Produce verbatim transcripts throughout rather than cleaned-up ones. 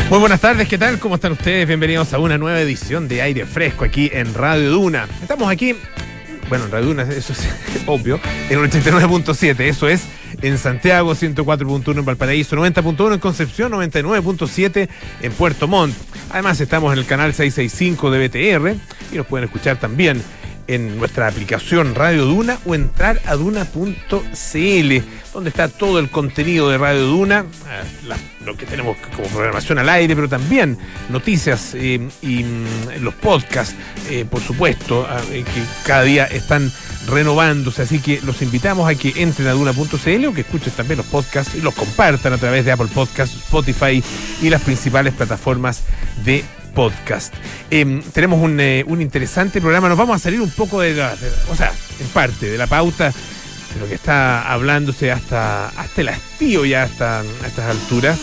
Muy buenas tardes, ¿qué tal? ¿Cómo están ustedes? Bienvenidos a una nueva edición de Aire Fresco aquí en Radio Duna. Estamos aquí, bueno, en Radio Duna, eso es obvio, en el ochenta y nueve punto siete, eso es en Santiago, ciento cuatro punto uno en Valparaíso, noventa punto uno en Concepción, noventa y nueve punto siete en Puerto Montt. Además estamos en el canal seiscientos sesenta y cinco de B T R y nos pueden escuchar también en nuestra aplicación Radio Duna o entrar a duna punto c l, donde está todo el contenido de Radio Duna, la, lo que tenemos como programación al aire, pero también noticias eh, y mm, los podcasts, eh, por supuesto, eh, que cada día están renovándose, así que los invitamos a que entren a duna punto c l o que escuchen también los podcasts y los compartan a través de Apple Podcasts, Spotify y las principales plataformas de podcast. Eh, tenemos un, eh, un interesante programa. Nos vamos a salir un poco de la, de, o sea, en parte de la pauta de lo que está hablándose hasta, hasta el hastío ya hasta, a estas alturas.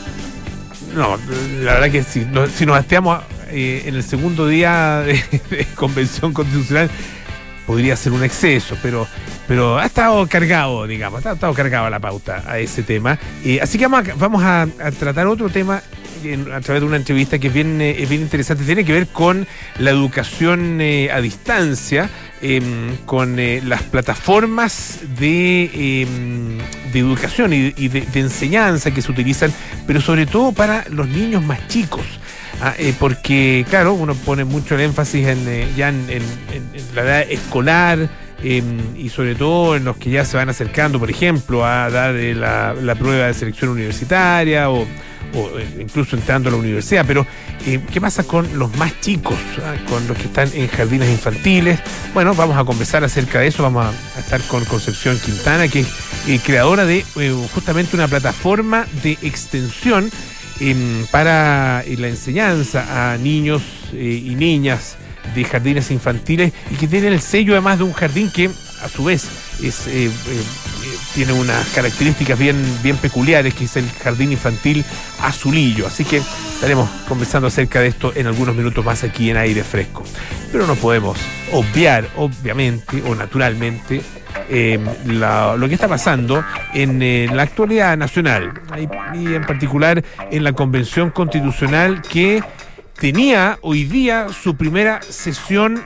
No, la verdad que si, no, si nos hasteamos eh, en el segundo día de, de convención constitucional podría ser un exceso, pero pero ha estado cargado, digamos, ha estado cargado la pauta a ese tema. Eh, así que vamos a, vamos a, a tratar otro tema a través de una entrevista que es bien, eh, es bien interesante. Tiene que ver con la educación eh, a distancia, eh, con eh, las plataformas de, eh, de educación y, y de, de enseñanza que se utilizan, pero sobre todo para los niños más chicos. Ah, eh, porque, claro, uno pone mucho el énfasis en, eh, ya en, en, en la edad escolar, eh, y sobre todo en los que ya se van acercando, por ejemplo, a dar eh, la, la prueba de selección universitaria o, o eh, incluso entrando a la universidad. Pero, eh, ¿qué pasa con los más chicos, ah, con los que están en jardines infantiles? Bueno, vamos a conversar acerca de eso. Vamos a, a estar con Concepción Quintana, que es eh, creadora de eh, justamente una plataforma de extensión Eh, para eh, la enseñanza a niños eh, y niñas de jardines infantiles, y que tiene el sello además de un jardín que a su vez es, eh, eh, eh, tiene unas características bien, bien peculiares, que es el Jardín Infantil Azulillo. Así que estaremos conversando acerca de esto en algunos minutos más aquí en Aire Fresco. Pero no podemos obviar, obviamente o naturalmente, Eh, la, lo que está pasando en eh, la actualidad nacional y en particular en la Convención Constitucional, que tenía hoy día su primera sesión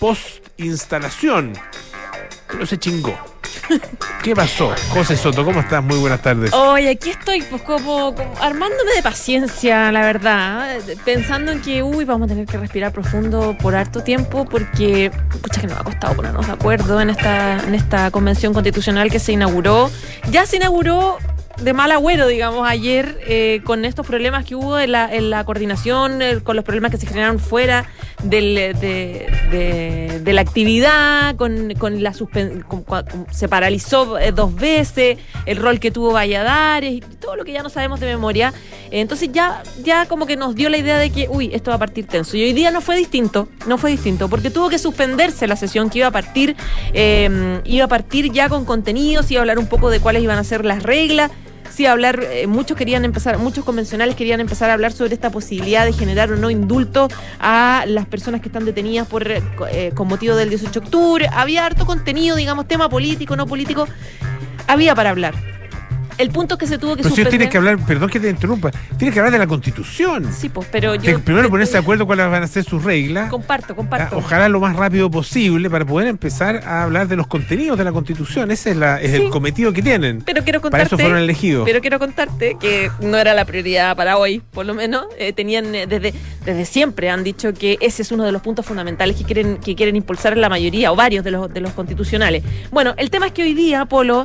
post-instalación, pero se chingó. ¿Qué pasó? José Soto, ¿cómo estás? Muy buenas tardes. Oye, aquí estoy pues como, como armándome de paciencia, la verdad, pensando en que, uy, vamos a tener que respirar profundo por harto tiempo, porque, escucha, que nos ha costado ponernos de acuerdo en esta, en esta convención constitucional que se inauguró. Ya se inauguró de mal agüero, digamos, ayer, eh, con estos problemas que hubo en la, en la coordinación, eh, con los problemas que se generaron fuera del, de, de, de la actividad, con, con la suspen con, con, se paralizó eh, dos veces, el rol que tuvo Valladares y todo lo que ya no sabemos de memoria. Eh, entonces ya, ya como que nos dio la idea de que, uy, esto va a partir tenso. Y hoy día no fue distinto, no fue distinto, porque tuvo que suspenderse la sesión que iba a partir, eh, iba a partir ya con contenidos, iba a hablar un poco de cuáles iban a ser las reglas. Sí, hablar, eh, muchos querían empezar, muchos convencionales querían empezar a hablar sobre esta posibilidad de generar o no indulto a las personas que están detenidas por eh, con motivo del dieciocho de octubre. Había harto contenido, digamos, tema político, no político, había para hablar. El punto es que se tuvo que pero suspender. Si tienes que hablar, perdón que te interrumpa, tienes que hablar de la Constitución. Sí, pues, pero yo... Tienes primero ponerse de acuerdo cuáles van a ser sus reglas. Comparto, comparto. Ojalá lo más rápido posible para poder empezar a hablar de los contenidos de la Constitución. Ese es, la, es sí. el cometido que tienen. Pero quiero contarte, para eso fueron elegidos. Pero quiero contarte que no era la prioridad para hoy, por lo menos. Eh, tenían, eh, desde, desde siempre han dicho que ese es uno de los puntos fundamentales que quieren, que quieren impulsar la mayoría, o varios de los, de los constitucionales. Bueno, el tema es que hoy día, Polo,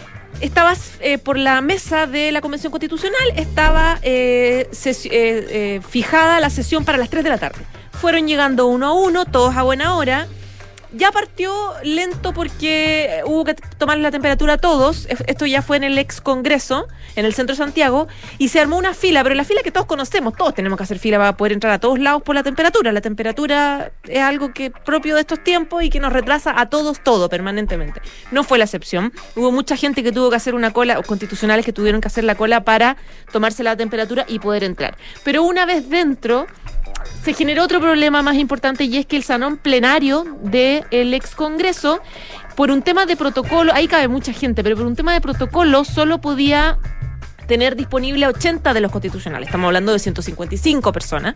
estabas eh, por la mesa de la Convención Constitucional, estaba eh, ses- eh, eh, fijada la sesión para las tres de la tarde. Fueron llegando uno a uno, todos a buena hora. Ya partió lento porque hubo que tomar la temperatura a todos. Esto ya fue en el ex Congreso, en el centro de Santiago, y se armó una fila, pero la fila que todos conocemos, todos tenemos que hacer fila para poder entrar a todos lados por la temperatura. La temperatura es algo que propio de estos tiempos y que nos retrasa a todos todo permanentemente. No fue la excepción. Hubo mucha gente que tuvo que hacer una cola, o constitucionales que tuvieron que hacer la cola para tomarse la temperatura y poder entrar. Pero una vez dentro, se generó otro problema más importante, y es que el salón plenario del ex Congreso, por un tema de protocolo, ahí cabe mucha gente, pero por un tema de protocolo solo podía tener disponible a ochenta de los constitucionales. Estamos hablando de ciento cincuenta y cinco personas.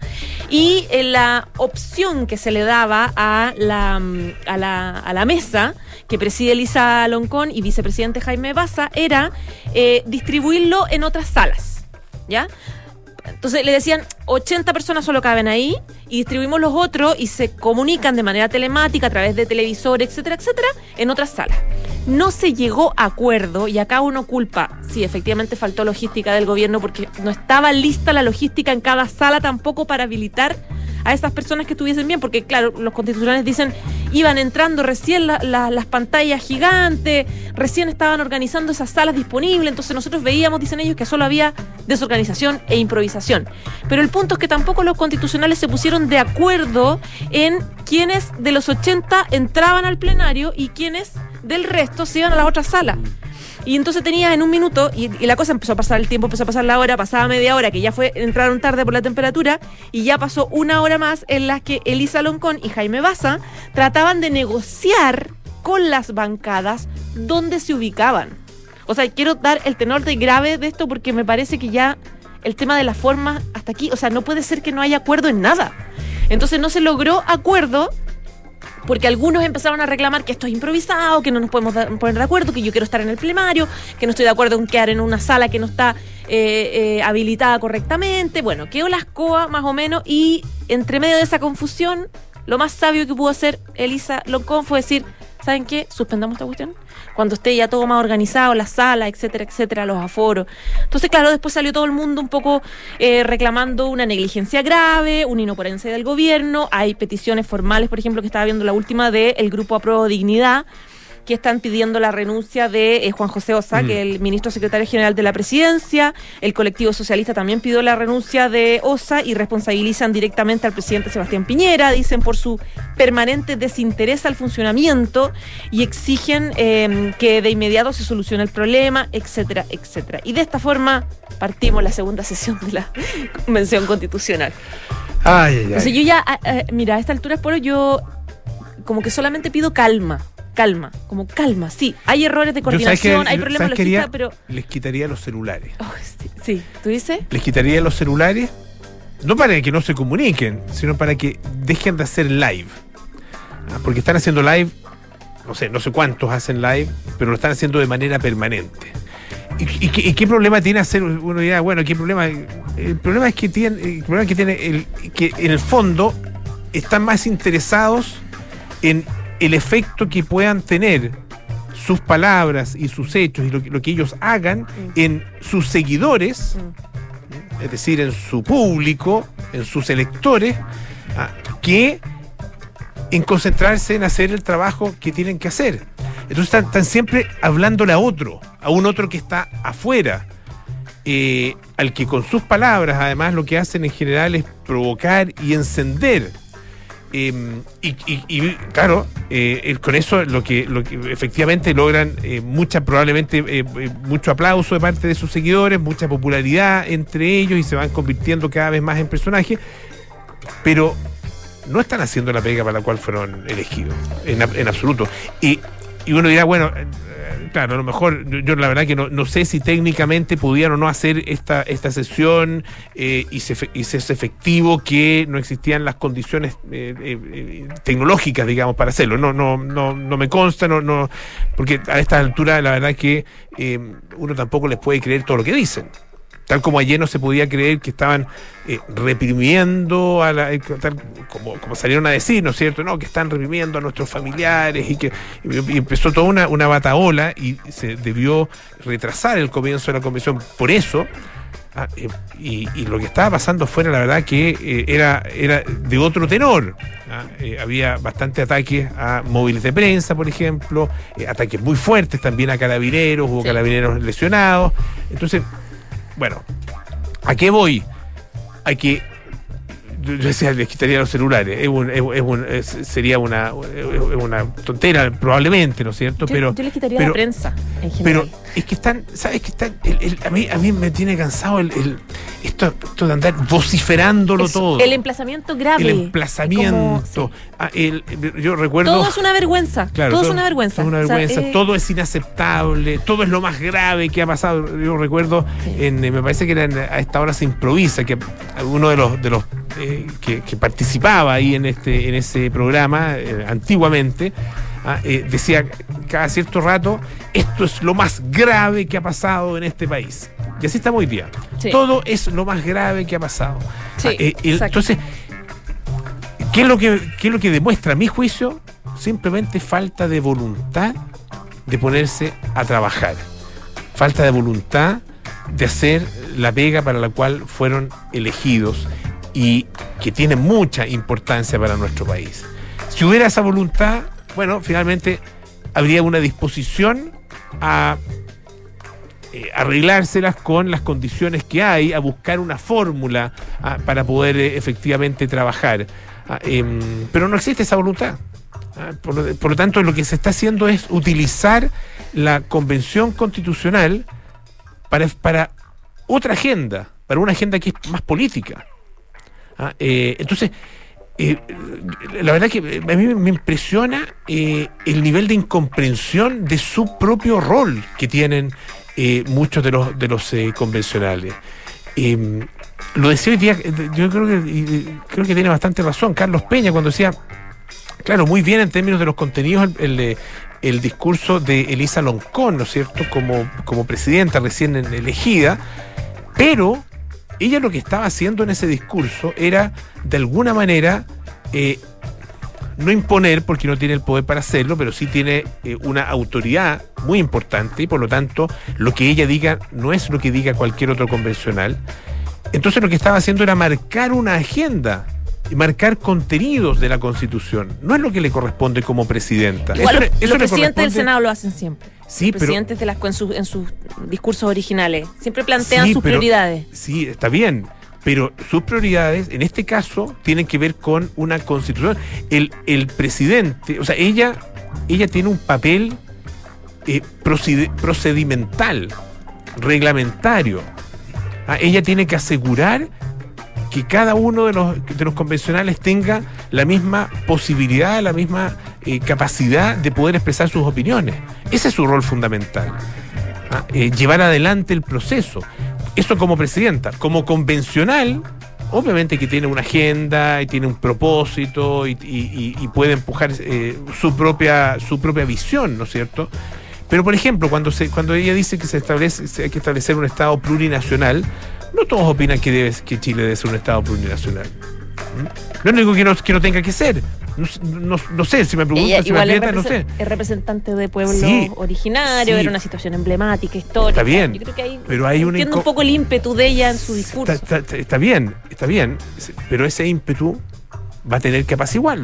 Y eh, la opción que se le daba a la, a la, a la mesa que preside Elisa Loncón y vicepresidente Jaime Baza era eh, distribuirlo en otras salas, ¿ya? Entonces le decían, ochenta personas solo caben ahí, y distribuimos los otros y se comunican de manera telemática a través de televisor, etcétera, etcétera, en otras salas. No se llegó a acuerdo, y acá uno culpa, sí, efectivamente faltó logística del gobierno porque no estaba lista la logística en cada sala tampoco para habilitar a esas personas que estuviesen bien, porque claro, los constitucionales dicen, iban entrando recién la, la, las pantallas gigantes, recién estaban organizando esas salas disponibles, entonces nosotros veíamos, dicen ellos, que solo había desorganización e improvisación. Pero el punto es que tampoco los constitucionales se pusieron de acuerdo en quiénes de los ochenta entraban al plenario y quiénes del resto se iban a las otras salas. Y entonces tenía en un minuto, y, y la cosa empezó a pasar el tiempo, empezó a pasar la hora, pasaba media hora, que ya fue, entraron tarde por la temperatura, y ya pasó una hora más en las que Elisa Loncón y Jaime Baza trataban de negociar con las bancadas dónde se ubicaban. O sea, quiero dar el tenor de grave de esto porque me parece que ya el tema de la forma hasta aquí, o sea, no puede ser que no haya acuerdo en nada. Entonces no se logró acuerdo, porque algunos empezaron a reclamar que esto es improvisado, que no nos podemos dar, poner de acuerdo, que yo quiero estar en el plenario, que no estoy de acuerdo en quedar en una sala que no está eh, eh, habilitada correctamente. Bueno, quedó la escoba más o menos, y entre medio de esa confusión, lo más sabio que pudo hacer Elisa Loncón fue decir, ¿saben qué? Suspendamos esta cuestión. Cuando esté ya todo más organizado, la sala, etcétera, etcétera, los aforos. Entonces, claro, después salió todo el mundo un poco eh, reclamando una negligencia grave, una inoperencia del gobierno. Hay peticiones formales, por ejemplo, que estaba viendo la última del Grupo Apruebo Dignidad, que están pidiendo la renuncia de eh, Juan José Ossa, mm. que es el ministro secretario general de la presidencia. El colectivo socialista también pidió la renuncia de Ossa y responsabilizan directamente al presidente Sebastián Piñera, dicen, por su permanente desinterés al funcionamiento, y exigen eh, que de inmediato se solucione el problema, etcétera, etcétera. Y de esta forma partimos la segunda sesión de la Convención Constitucional. Ay, ay, ay. Entonces yo ya, eh, mira, a esta altura, por yo como que solamente pido calma. Calma, como calma, sí. Hay errores de coordinación, hay problemas logísticos, pero... Les quitaría los celulares. Oh, sí, sí, ¿tú dices? Les quitaría los celulares, no para que no se comuniquen, sino para que dejen de hacer live. ¿Ah? Porque están haciendo live, no sé, no sé cuántos hacen live, pero lo están haciendo de manera permanente. ¿Y, y, qué, y qué problema tiene hacer? Uno dirá, bueno, ¿qué problema? El problema es que tiene, el problema es que tiene el, que en el fondo están más interesados en el efecto que puedan tener sus palabras y sus hechos y lo, lo que ellos hagan mm. en sus seguidores, mm. es decir, en su público, en sus electores, ah, que en concentrarse en hacer el trabajo que tienen que hacer. Entonces están, están siempre hablándole a otro, a un otro que está afuera, eh, al que con sus palabras, además, lo que hacen en general es provocar y encender. Eh, y, y, y claro, eh, con eso lo que, lo que efectivamente logran eh, mucha, probablemente eh, eh, mucho aplauso de parte de sus seguidores, mucha popularidad entre ellos, y se van convirtiendo cada vez más en personajes, pero no están haciendo la pega para la cual fueron elegidos, en, en absoluto. Y, y uno dirá, bueno, claro, a lo mejor yo, yo la verdad que no, no sé si técnicamente pudieran o no hacer esta, esta sesión eh, y, se, y se es efectivo, que no existían las condiciones eh, eh, tecnológicas, digamos, para hacerlo. No, no, no, no me consta, no, no, porque a esta altura la verdad que eh, uno tampoco les puede creer todo lo que dicen. Tal como ayer no se podía creer que estaban eh, reprimiendo, a la, tal como, como salieron a decir, ¿no es cierto? No, que están reprimiendo a nuestros familiares, y que y, y empezó toda una, una batahola, y se debió retrasar el comienzo de la convención por eso. Ah, eh, y, y lo que estaba pasando fuera, la verdad que eh, era, era de otro tenor. ¿Ah? Eh, había bastante ataques a móviles de prensa, por ejemplo, eh, ataques muy fuertes también a carabineros, hubo sí. carabineros lesionados. Entonces, bueno, ¿a qué voy? A que yo decía, les quitaría los celulares. Es un, es, es un, es, sería una, es una tontera, probablemente, ¿no es cierto? Yo, pero yo le quitaría pero, la prensa, en general. Pero es que están, ¿sabes? Que están, el, el, a, mí, a mí me tiene cansado el, el, esto, esto de andar vociferándolo Eso, todo. El emplazamiento grave. El emplazamiento. Como, sí. ah, el, yo recuerdo. Todo es una vergüenza. Claro, todo, todo es una vergüenza. Es una vergüenza. O sea, eh, todo es inaceptable. Todo es lo más grave que ha pasado. Yo recuerdo, sí. en, me parece que era en, a esta hora se improvisa, que uno de los, de los eh, que, que participaba ahí en este, en ese programa eh, antiguamente. Ah, eh, decía cada cierto rato, esto es lo más grave que ha pasado en este país. Y así estamos hoy día. Sí. Todo es lo más grave que ha pasado. Sí, ah, eh, el, entonces, ¿qué es, lo que, ¿qué es lo que demuestra a mi juicio? Simplemente falta de voluntad de ponerse a trabajar. Falta de voluntad de hacer la pega para la cual fueron elegidos y que tiene mucha importancia para nuestro país. Si hubiera esa voluntad, bueno, finalmente habría una disposición a eh, arreglárselas con las condiciones que hay, a buscar una fórmula a, para poder eh, efectivamente trabajar. Ah, eh, pero no existe esa voluntad. Ah, por, lo, por lo tanto, lo que se está haciendo es utilizar la Convención Constitucional para, para otra agenda, para una agenda que es más política. Ah, eh, entonces... Eh, la verdad que a mí me impresiona eh, el nivel de incomprensión de su propio rol que tienen eh, muchos de los de los eh, convencionales. Eh, lo decía hoy día, yo creo que creo que tiene bastante razón Carlos Peña cuando decía, claro, muy bien en términos de los contenidos el, el, el discurso de Elisa Loncón, ¿no es cierto?, como, como presidenta recién elegida, pero ella lo que estaba haciendo en ese discurso era, de alguna manera, eh, no imponer, porque no tiene el poder para hacerlo, pero sí tiene eh, una autoridad muy importante y, por lo tanto, lo que ella diga no es lo que diga cualquier otro convencional. Entonces lo que estaba haciendo era marcar una agenda y marcar contenidos de la Constitución. No es lo que le corresponde como presidenta. Igual, eso, los, eso los presidentes corresponde... del Senado lo hacen siempre. Sí, los pero, presidentes de las, en, su, en sus discursos originales siempre plantean sí, sus pero, prioridades. Sí, está bien, pero sus prioridades en este caso tienen que ver con una constitución. El, el presidente, o sea, ella, ella tiene un papel eh, procedimental, reglamentario. Ah, ella tiene que asegurar que cada uno de los, de los convencionales tenga la misma posibilidad, la misma eh, capacidad de poder expresar sus opiniones. Ese es su rol fundamental. ¿Ah? Eh, llevar adelante el proceso. Eso como presidenta. Como convencional, obviamente que tiene una agenda y tiene un propósito y, y, y puede empujar eh, su propia, su propia visión, ¿no es cierto? Pero, por ejemplo, cuando, se, cuando ella dice que se establece, se hay que establecer un Estado plurinacional, no todos opinan que, debe, que Chile debe ser un Estado plurinacional. ¿Mm? Lo único que no, que no tenga que ser. No, no, no sé, si me preguntan, si me aprietan, no sé. Es representante de pueblo sí, originario, sí. Era una situación emblemática, histórica. Está bien. Yo creo que ahí pero hay una entiendo un poco el ímpetu de ella en su discurso. Está, está, está bien, está bien. Pero ese ímpetu va a tener que apaciguarlo.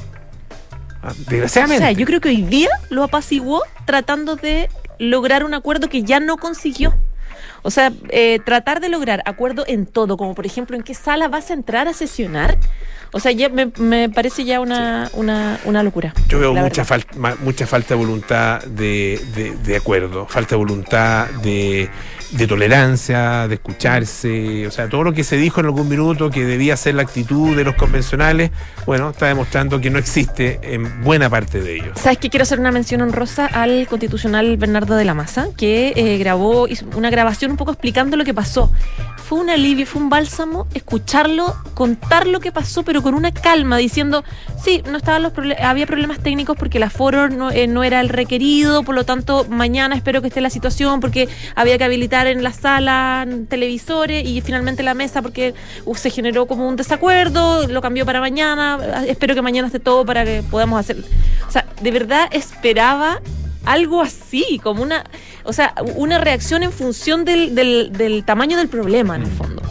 Desgraciadamente. O sea, yo creo que hoy día lo apaciguó tratando de lograr un acuerdo que ya no consiguió. O sea, eh, tratar de lograr acuerdo en todo, como por ejemplo, ¿en qué sala vas a entrar a sesionar? O sea, ya me, me parece ya una, sí. una, una locura. Yo veo mucha, fal, mucha falta de voluntad de, de, de acuerdo, falta de voluntad de, de tolerancia, de escucharse. O sea, todo lo que se dijo en algún minuto que debía ser la actitud de los convencionales, bueno, está demostrando que no existe en buena parte de ellos. ¿Sabes qué? Quiero hacer una mención honrosa al constitucional Bernardo de la Maza, que eh, grabó, hizo una grabación un poco explicando lo que pasó. Fue un alivio, fue un bálsamo escucharlo, contar lo que pasó, pero con una calma, diciendo, sí, no estaban los proble- había problemas técnicos porque el aforo no, eh, no era el requerido, por lo tanto, mañana espero que esté la situación porque había que habilitar en la sala televisores y finalmente la mesa porque uh, se generó como un desacuerdo, lo cambió para mañana, espero que mañana esté todo para que podamos hacer. O sea, de verdad esperaba algo así, como una, o sea, una reacción en función del, del, del tamaño del problema, en el fondo.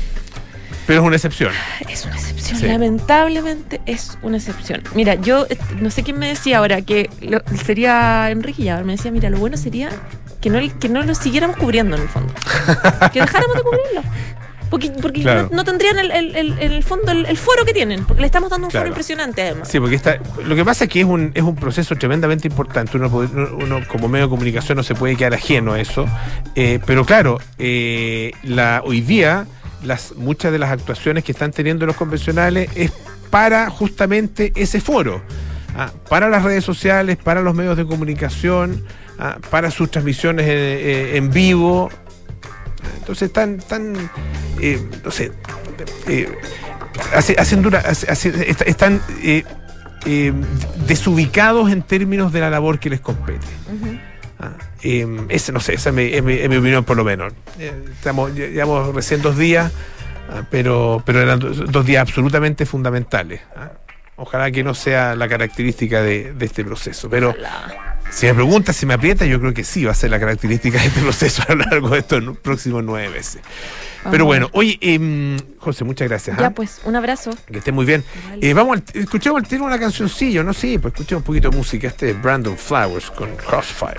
Pero es una excepción. Es una excepción, sí. Lamentablemente es una excepción. Mira, yo no sé quién me decía ahora que lo, sería Enrique Llavar, me decía, mira, lo bueno sería que no, que no lo siguiéramos cubriendo en el fondo. Que dejáramos de cubrirlo. Porque, porque Claro. no, no tendrían el, el, el, en el fondo el, el foro que tienen, porque le estamos dando un Claro. foro impresionante además. Sí, porque está, lo que pasa es que es un, es un proceso tremendamente importante. Uno, puede- uno, uno como medio de comunicación no se puede quedar ajeno a eso. Eh, pero claro, eh, la, hoy día las, muchas de las actuaciones que están teniendo los convencionales es para justamente ese foro. Ah, para las redes sociales, para los medios de comunicación, ah, para sus transmisiones en, eh, en vivo. Entonces están, tan, eh, no sé, eh, hace- hacen dura, hace- hace- est- están eh, eh, desubicados en términos de la labor que les compete. Ujú. Ah, eh, ese, no sé, esa es mi, es mi- es mi opinión por lo menos. Eh, estamos, lle- llevamos recién dos días, ah, pero, pero eran dos, dos días absolutamente fundamentales. ah. Ojalá que no sea la característica de, de este proceso. Pero Ojalá. si me preguntas si me aprieta, yo creo que sí va a ser la característica de este proceso a lo largo de estos próximos nueve meses. Vamos Pero a bueno, ver. oye, eh, José, muchas gracias. Ya ¿ah? pues, un abrazo. Que esté muy bien. Vale. Eh, vamos al, escuchemos al tiro una cancioncilla, ¿no? Sí, pues escuchemos un poquito de música. Este es Brandon Flowers con Crossfire.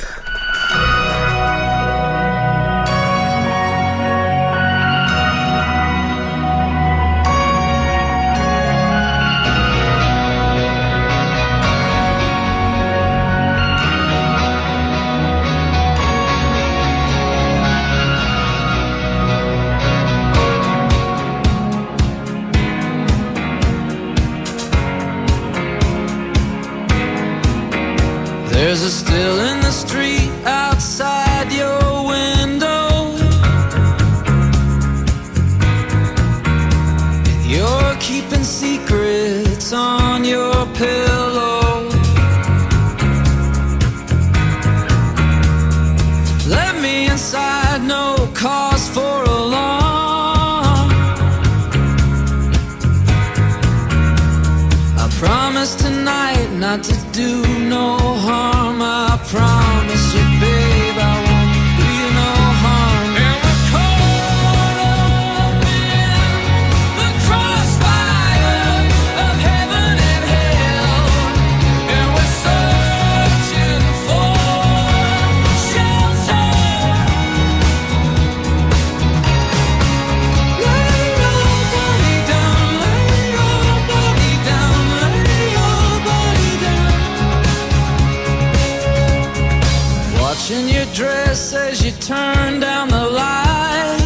There's a still in the street outside your window. You're keeping secrets on your pillow. Let me inside, no cause for alarm. I promise tonight not to do no harm. I promise you, babe, I won't do you no harm. And we're caught up in the crossfire of heaven and hell, and we're searching for shelter. Lay your body down, lay your body down, lay your body down. Watching your dress as you turn down the light.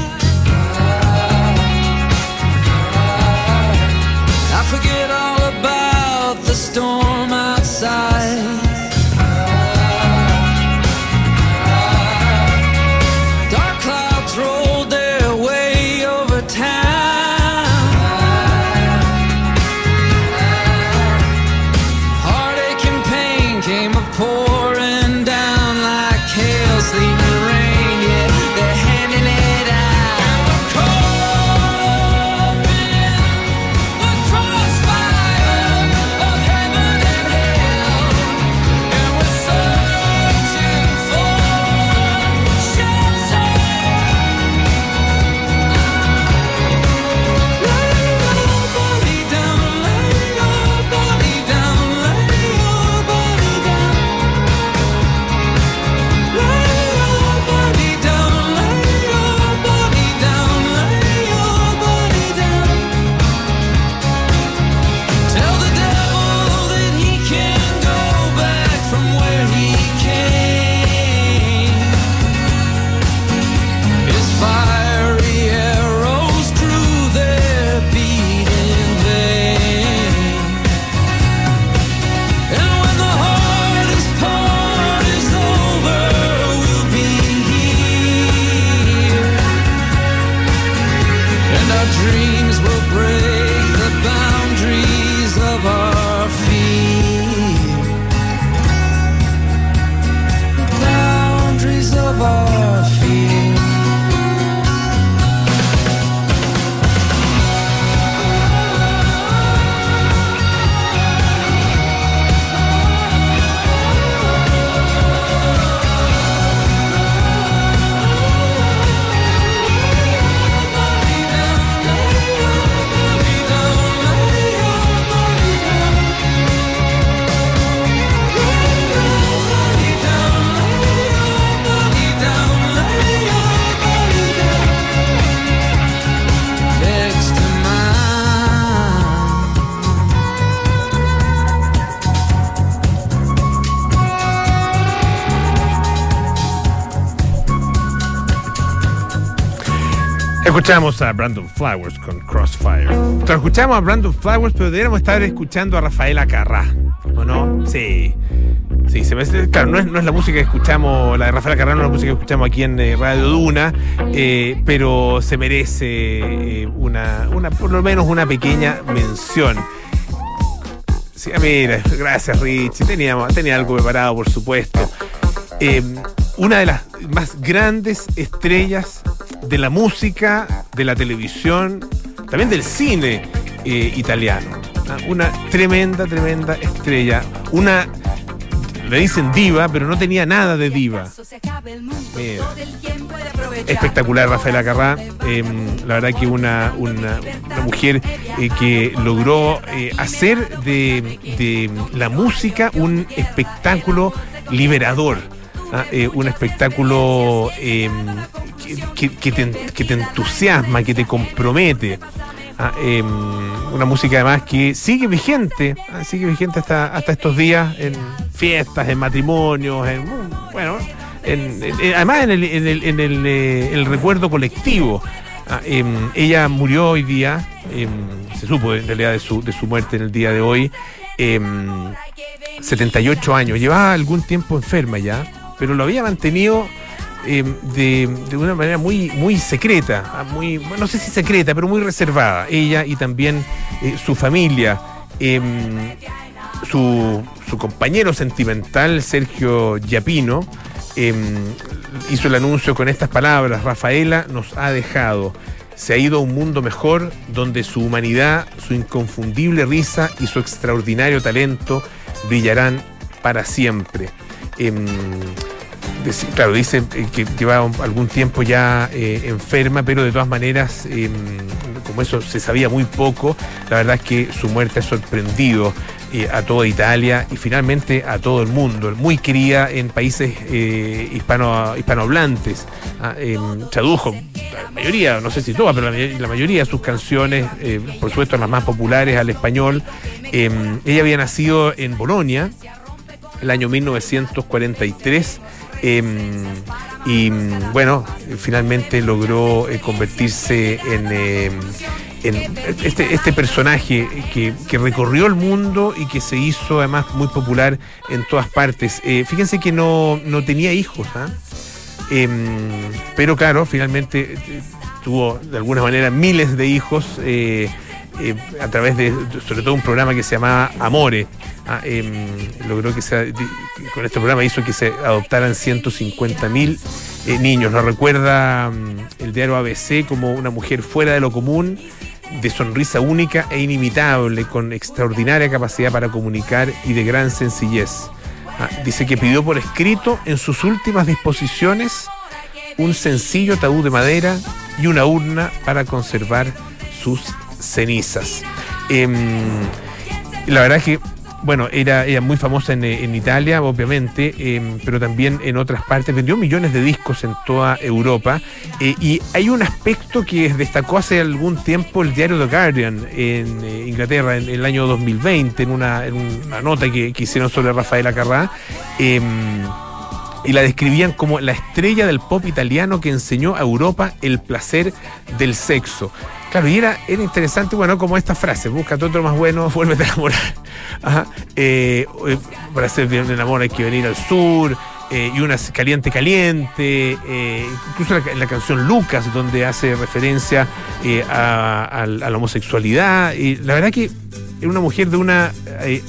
I forget all about the storm outside. Dark clouds rolled their way over town. Heartache and pain came a pouring down like hail, sleet and rain. Yeah, they're handing it out. And we're caught up in the crossfire of heaven and hell, and we're searching for shelter. Lay your body down, lay your body down, lay your body down. Lay your body down, lay your body down, lay your body down. Tell the devil that he can go back from where he came. His fiery arrows drew their beating vain. And when the hardest part is over, we'll be here, and our dreams will break the boundaries of our fear, the boundaries of our fear. Lay your body down, lay your body down, lay Escuchamos a Brandon Flowers con Crossfire. Entonces, escuchamos a Brandon Flowers, pero deberíamos estar escuchando a Rafaela Carrá, ¿o no? Sí. Sí, se me hace, claro, no es, no es la música que escuchamos, la de Rafaela Carrá no es la música que escuchamos aquí en eh, Radio Duna, eh, pero se merece eh, una, una, por lo menos una pequeña mención. Sí, mira, gracias Richie, teníamos, tenía algo preparado, por supuesto. Eh, una de las más grandes estrellas de la música, de la televisión, también del cine eh, italiano. Una tremenda, tremenda estrella. Una, le dicen diva, pero no tenía nada de diva. Mira. Espectacular Rafaela Carrá. Eh, la verdad que una, una, una mujer eh, que logró eh, hacer de, de la música un espectáculo liberador. Ah, eh, un espectáculo eh, que, que, te, que te entusiasma, que te compromete. Ah, eh, una música además que sigue vigente, ah, sigue vigente hasta, hasta estos días en fiestas, en matrimonios, en, bueno, en, en, además en el, en el, en el, eh, el recuerdo colectivo. Ah, eh, ella murió hoy día, eh, se supo en realidad de su, de su muerte en el día de hoy, eh, setenta y ocho años, llevaba algún tiempo enferma ya, pero lo había mantenido eh, de, de una manera muy, muy secreta, muy, no sé si secreta, pero muy reservada. Ella y también eh, su familia, eh, su, su compañero sentimental, Sergio Giapino, eh, hizo el anuncio con estas palabras: Rafaela nos ha dejado. Se ha ido a un mundo mejor, donde su humanidad, su inconfundible risa y su extraordinario talento brillarán para siempre. Eh, claro, dice que lleva algún tiempo ya eh, enferma, pero de todas maneras, eh, como eso se sabía muy poco, la verdad es que su muerte ha sorprendido eh, a toda Italia y finalmente a todo el mundo. Muy querida en países eh, hispano, hispanohablantes. Ah, eh, tradujo la mayoría, no sé si todas, pero la, la mayoría de sus canciones, eh, por supuesto las más populares, al español. Eh, ella había nacido en Bolonia el año mil novecientos cuarenta y tres eh, y bueno, finalmente logró eh, convertirse en, eh, en este, este personaje que, que recorrió el mundo y que se hizo además muy popular en todas partes. Eh, fíjense que no, no tenía hijos, ¿eh? Eh, pero claro, finalmente eh, tuvo de alguna manera miles de hijos eh, eh, a través de, sobre todo, un programa que se llamaba Amore. Ah, eh, logró que se, con este programa hizo que se adoptaran ciento cincuenta mil eh, niños. Lo recuerda um, el diario A B C como una mujer fuera de lo común, de sonrisa única e inimitable, con extraordinaria capacidad para comunicar y de gran sencillez. Ah, dice que pidió por escrito en sus últimas disposiciones un sencillo ataúd de madera y una urna para conservar sus cenizas. Eh, la verdad es que, bueno, era, era muy famosa en, en Italia, obviamente, eh, pero también en otras partes. Vendió millones de discos en toda Europa. Eh, y hay un aspecto que destacó hace algún tiempo el diario The Guardian en eh, Inglaterra, en, en el año dos mil veinte, en una, en una nota que, que hicieron sobre Rafaela Carrá. Eh, y la describían como la estrella del pop italiano que enseñó a Europa el placer del sexo. Claro, y era, era interesante, bueno, como esta frase: búscate otro más bueno, vuélvete a enamorar. Ajá. Eh, para ser bien de enamor hay que venir al sur, eh, y una caliente caliente, eh, incluso en la, la canción Lucas, donde hace referencia eh, a, a, a la homosexualidad. Y la verdad que era una mujer de una... Eh,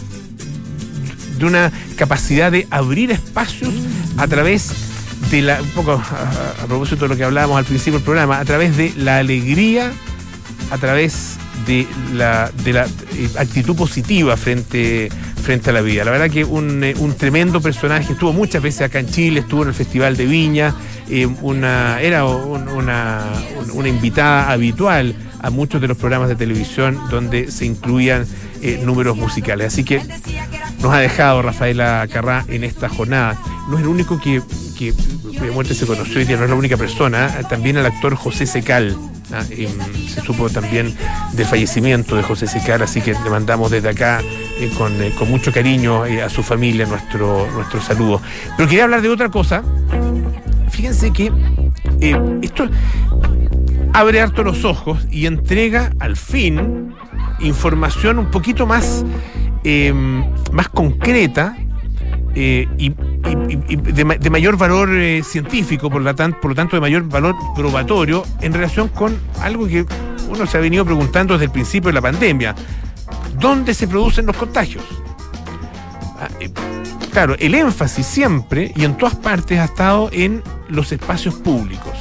de una capacidad de abrir espacios a través de la, un poco a, a propósito de lo que hablábamos al principio del programa, a través de la alegría, a través de la, de la eh, actitud positiva frente, frente a la vida. La verdad que un, eh, un tremendo personaje. Estuvo muchas veces acá en Chile, estuvo en el Festival de Viña, eh, una, era un, una, una invitada habitual a muchos de los programas de televisión donde se incluían eh, números musicales. Así que nos ha dejado Rafaela Carrá en esta jornada. No es el único que, que de muerte se conoció y no es la única persona. También el actor José Secal. Ah, eh, se supo también del fallecimiento de José Secal, así que le mandamos desde acá eh, con, eh, con mucho cariño eh, a su familia nuestro, nuestro saludo. Pero quería hablar de otra cosa. Fíjense que eh, esto abre harto los ojos y entrega al fin información un poquito más, eh, más concreta eh, y, y, y de, de mayor valor eh, científico, por, la tan, por lo tanto de mayor valor probatorio en relación con algo que uno se ha venido preguntando desde el principio de la pandemia. ¿Dónde se producen los contagios? Ah, eh, claro, el énfasis siempre y en todas partes ha estado en los espacios públicos.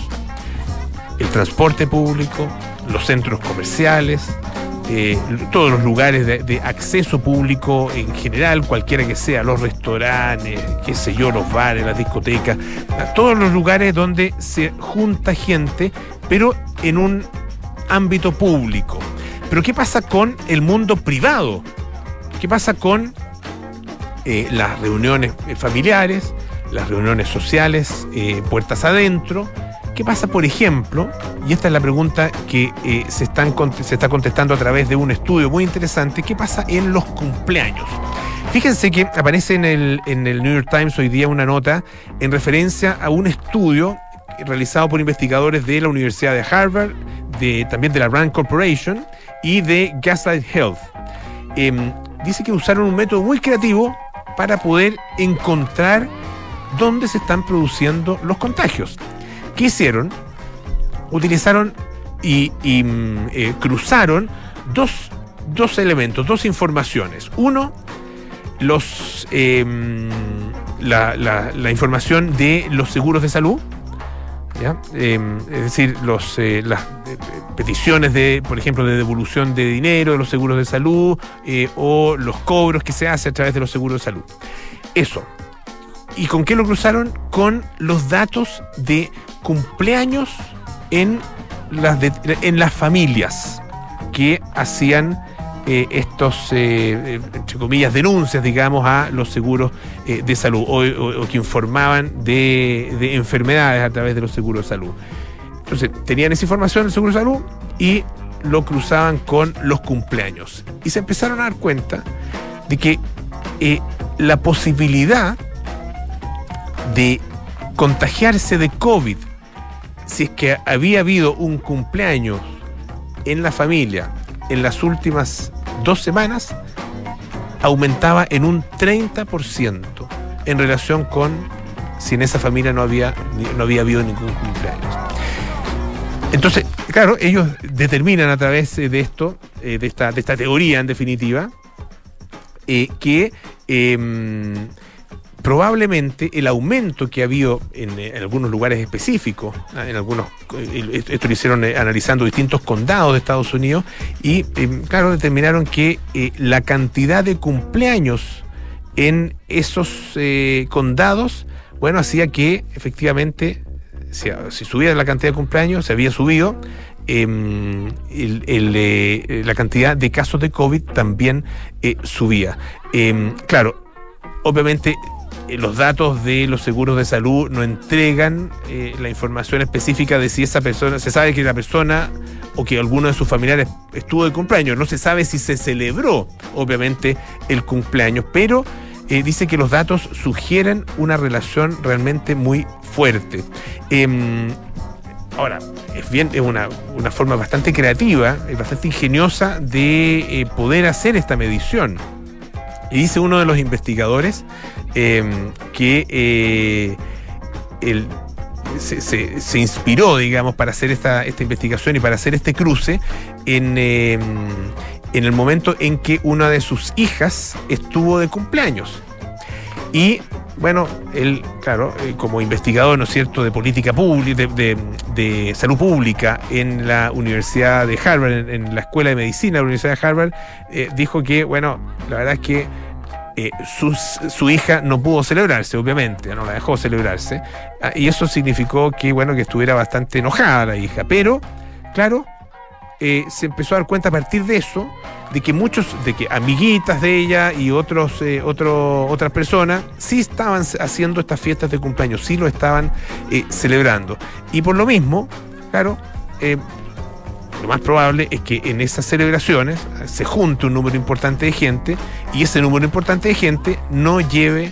El transporte público, los centros comerciales, eh, todos los lugares de, de acceso público en general, cualquiera que sea, los restaurantes, qué sé yo, los bares, las discotecas, todos los lugares donde se junta gente, pero en un ámbito público. Pero ¿qué pasa con el mundo privado? ¿Qué pasa con eh, las reuniones familiares, las reuniones sociales, eh, puertas adentro? ¿Qué pasa, por ejemplo? Y esta es la pregunta que eh, se, están, se está contestando a través de un estudio muy interesante. ¿Qué pasa en los cumpleaños? Fíjense que aparece en el, en el New York Times hoy día una nota en referencia a un estudio realizado por investigadores de la Universidad de Harvard, de, también de la Rand Corporation y de Gaslight Health. Eh, dice que usaron un método muy creativo para poder encontrar dónde se están produciendo los contagios. ¿Qué hicieron? Utilizaron y, y eh, cruzaron dos, dos elementos, dos informaciones. Uno, los, eh, la, la, la información de los seguros de salud, ¿ya? Eh, es decir, los, eh, las eh, peticiones de, por ejemplo, de devolución de dinero de los seguros de salud eh, o los cobros que se hacen a través de los seguros de salud. Eso. ¿Y con qué lo cruzaron? Con los datos de cumpleaños en las, de, en las familias que hacían eh, estos, eh, entre comillas, denuncias, digamos, a los seguros eh, de salud o, o, o que informaban de, de enfermedades a través de los seguros de salud. Entonces, tenían esa información del seguro de salud y lo cruzaban con los cumpleaños. Y se empezaron a dar cuenta de que eh, la posibilidad de contagiarse de COVID si es que había habido un cumpleaños en la familia en las últimas dos semanas aumentaba en un treinta por ciento en relación con si en esa familia no había, no había habido ningún cumpleaños. Entonces, claro, ellos determinan a través de esto, de esta, de esta teoría en definitiva, eh, que eh, probablemente el aumento que ha habido en, en algunos lugares específicos, en algunos, esto lo hicieron analizando distintos condados de Estados Unidos y, eh, claro, determinaron que eh, la cantidad de cumpleaños en esos eh, condados, bueno, hacía que efectivamente, si, si subía la cantidad de cumpleaños, se había subido, eh, el, el, eh, la cantidad de casos de COVID también eh, subía. Eh, claro, obviamente, los datos de los seguros de salud no entregan eh, la información específica de si esa persona, se sabe que la persona o que alguno de sus familiares estuvo de cumpleaños, no se sabe si se celebró, obviamente, el cumpleaños, pero eh, dice que los datos sugieren una relación realmente muy fuerte. Eh, ahora, es bien, es una, una forma bastante creativa, es bastante ingeniosa de eh, poder hacer esta medición. Y dice uno de los investigadores eh, que eh, el, se, se, se inspiró, digamos, para hacer esta, esta investigación y para hacer este cruce en, eh, en el momento en que una de sus hijas estuvo de cumpleaños. Y, bueno, él, claro, eh, como investigador, ¿no es cierto?, de política pública, de, de, de salud pública en la Universidad de Harvard, en, en la Escuela de Medicina de la Universidad de Harvard, eh, dijo que, bueno, la verdad es que eh, sus, su hija no pudo celebrarse, obviamente, no la dejó celebrarse, ah, y eso significó que, bueno, que estuviera bastante enojada la hija, pero, claro, eh, se empezó a dar cuenta a partir de eso, de que muchos, de que amiguitas de ella y otros, eh, otro, otras personas sí estaban haciendo estas fiestas de cumpleaños, sí lo estaban eh, celebrando. Y por lo mismo, claro, eh, lo más probable es que en esas celebraciones se junte un número importante de gente y ese número importante de gente no lleve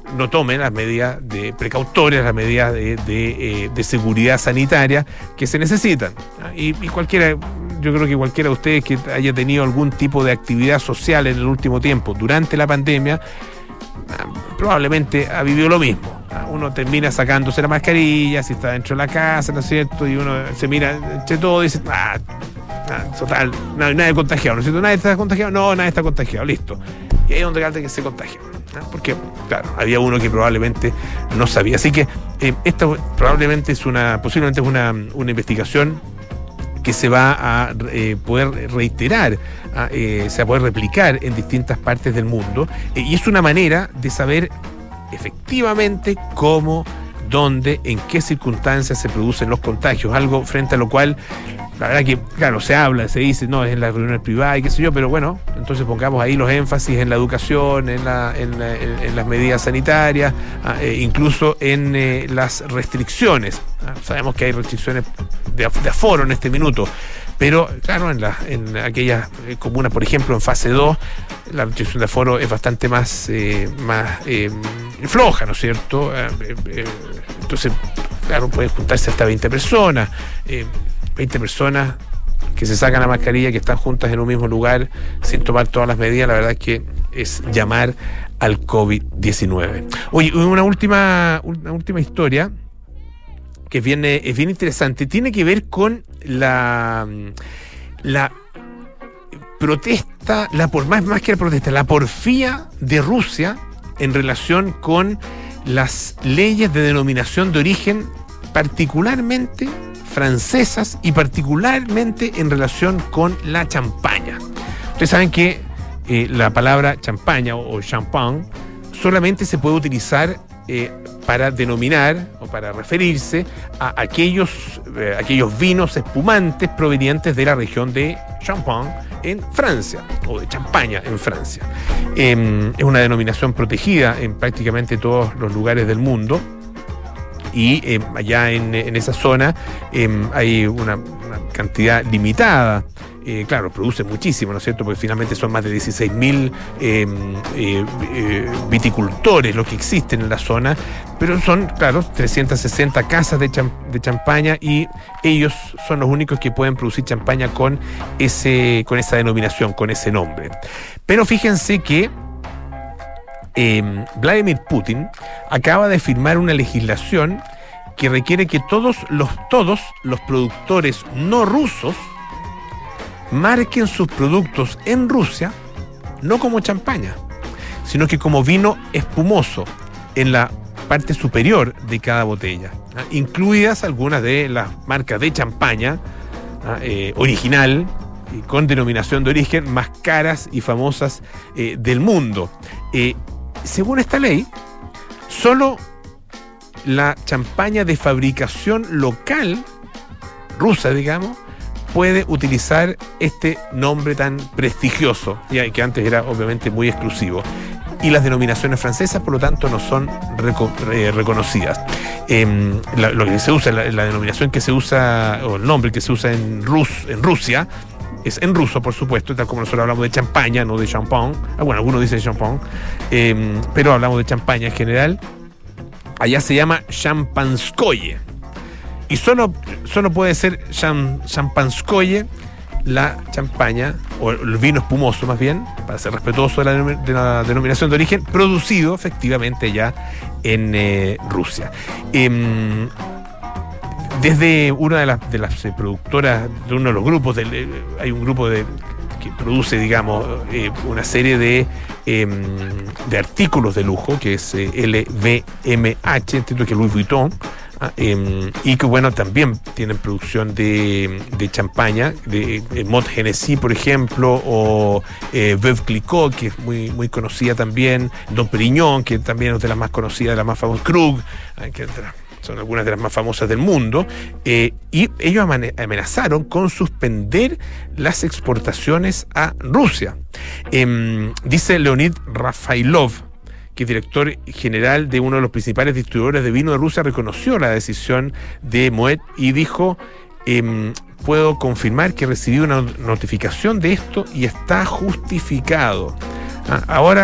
no tome las medidas de precautorias, las medidas de, de, eh, de seguridad sanitaria que se necesitan. ¿Ah? Y, y cualquiera, yo creo que cualquiera de ustedes que haya tenido algún tipo de actividad social en el último tiempo, durante la pandemia, probablemente ha vivido lo mismo. Uno termina sacándose la mascarilla si está dentro de la casa, ¿no es cierto? Y uno se mira entre todo y dice, ah, ah total, nadie, nadie contagiado, ¿no es cierto? ¿Nadie está contagiado? No, nadie está contagiado, listo. Y ahí es donde falta que se contagie, ¿no? Porque, claro, había uno que probablemente no sabía. Así que eh, esta probablemente es una, posiblemente es una, una investigación que se va a eh, poder reiterar, a, eh, se va a poder replicar en distintas partes del mundo, eh, y es una manera de saber efectivamente cómo, dónde, en qué circunstancias se producen los contagios, algo frente a lo cual, la verdad que, claro, se habla, se dice, no, es en las reuniones privadas y qué sé yo, pero bueno, entonces pongamos ahí los énfasis en la educación, en, la, en, la, en, en las medidas sanitarias, eh, incluso en eh, las restricciones. Ah, sabemos que hay restricciones de, af- de aforo en este minuto, pero claro, en, la, en aquellas eh, comunas, por ejemplo, en fase dos, la restricción de aforo es bastante más, eh, más eh, floja, ¿no es cierto? Eh, eh, entonces, claro, pueden juntarse hasta veinte personas, eh, veinte personas que se sacan la mascarilla, que están juntas en un mismo lugar sin tomar todas las medidas. La verdad es que es llamar al COVID diecinueve. Oye, una última, una última historia que viene, es bien interesante, tiene que ver con la, la protesta, la por más, más que la protesta, la porfía de Rusia en relación con las leyes de denominación de origen, particularmente francesas y particularmente en relación con la champaña. Ustedes saben que eh, la palabra champaña o, o champagne solamente se puede utilizar eh, para denominar o para referirse a aquellos, eh, aquellos vinos espumantes provenientes de la región de Champagne en Francia, o de Champaña en Francia. Eh, es una denominación protegida en prácticamente todos los lugares del mundo. Y eh, allá en, en esa zona eh, hay una, una cantidad limitada, eh, claro, produce muchísimo, ¿no es cierto? Porque finalmente son más de dieciséis mil eh, eh, eh, viticultores los que existen en la zona, pero son, claro, trescientas sesenta casas de, cham, de champaña, y ellos son los únicos que pueden producir champaña con, ese, con esa denominación, con ese nombre. Pero fíjense que Eh, Vladimir Putin acaba de firmar una legislación que requiere que todos los, todos los productores no rusos marquen sus productos en Rusia, no como champaña, sino que como vino espumoso en la parte superior de cada botella, ¿ah? Incluidas algunas de las marcas de champaña, ¿ah? eh, original y con denominación de origen más caras y famosas eh, del mundo. Eh, Según esta ley, solo la champaña de fabricación local, rusa, digamos, puede utilizar este nombre tan prestigioso, ya que antes era obviamente muy exclusivo. Y las denominaciones francesas, por lo tanto, no son reco- eh, reconocidas. Eh, la, lo que se usa, la, la denominación que se usa, o el nombre que se usa en, Rus, en Rusia, es en ruso, por supuesto, tal como nosotros hablamos de champaña, no de champagne. Ah, bueno, algunos dicen champagne, eh, pero hablamos de champaña en general. Allá se llama champanskoye. Y solo, solo puede ser cham, champanskoye la champaña, o el vino espumoso más bien, para ser respetuoso de la, de la denominación de origen, producido efectivamente ya en eh, Rusia. Eh, Desde una de las, de las eh, productoras, de uno de los grupos, del, eh, hay un grupo de, que produce, digamos, eh, una serie de, eh, de artículos de lujo, que es eh, L V M H, entiendo que Louis Vuitton, ah, eh, y que, bueno, también tienen producción de, de champaña, de, de Mot Hennessy, por ejemplo, o eh, Veuve Clicquot, que es muy, muy conocida también, Dom Pérignon, que también es de las más conocidas, de las más famosas, Krug, ah, que son algunas de las más famosas del mundo, eh, y ellos amenazaron con suspender las exportaciones a Rusia. Eh, dice Leonid Rafailov, que es director general de uno de los principales distribuidores de vino de Rusia, reconoció la decisión de Moet y dijo: eh, puedo confirmar que recibí una notificación de esto y está justificado. Ah, ahora,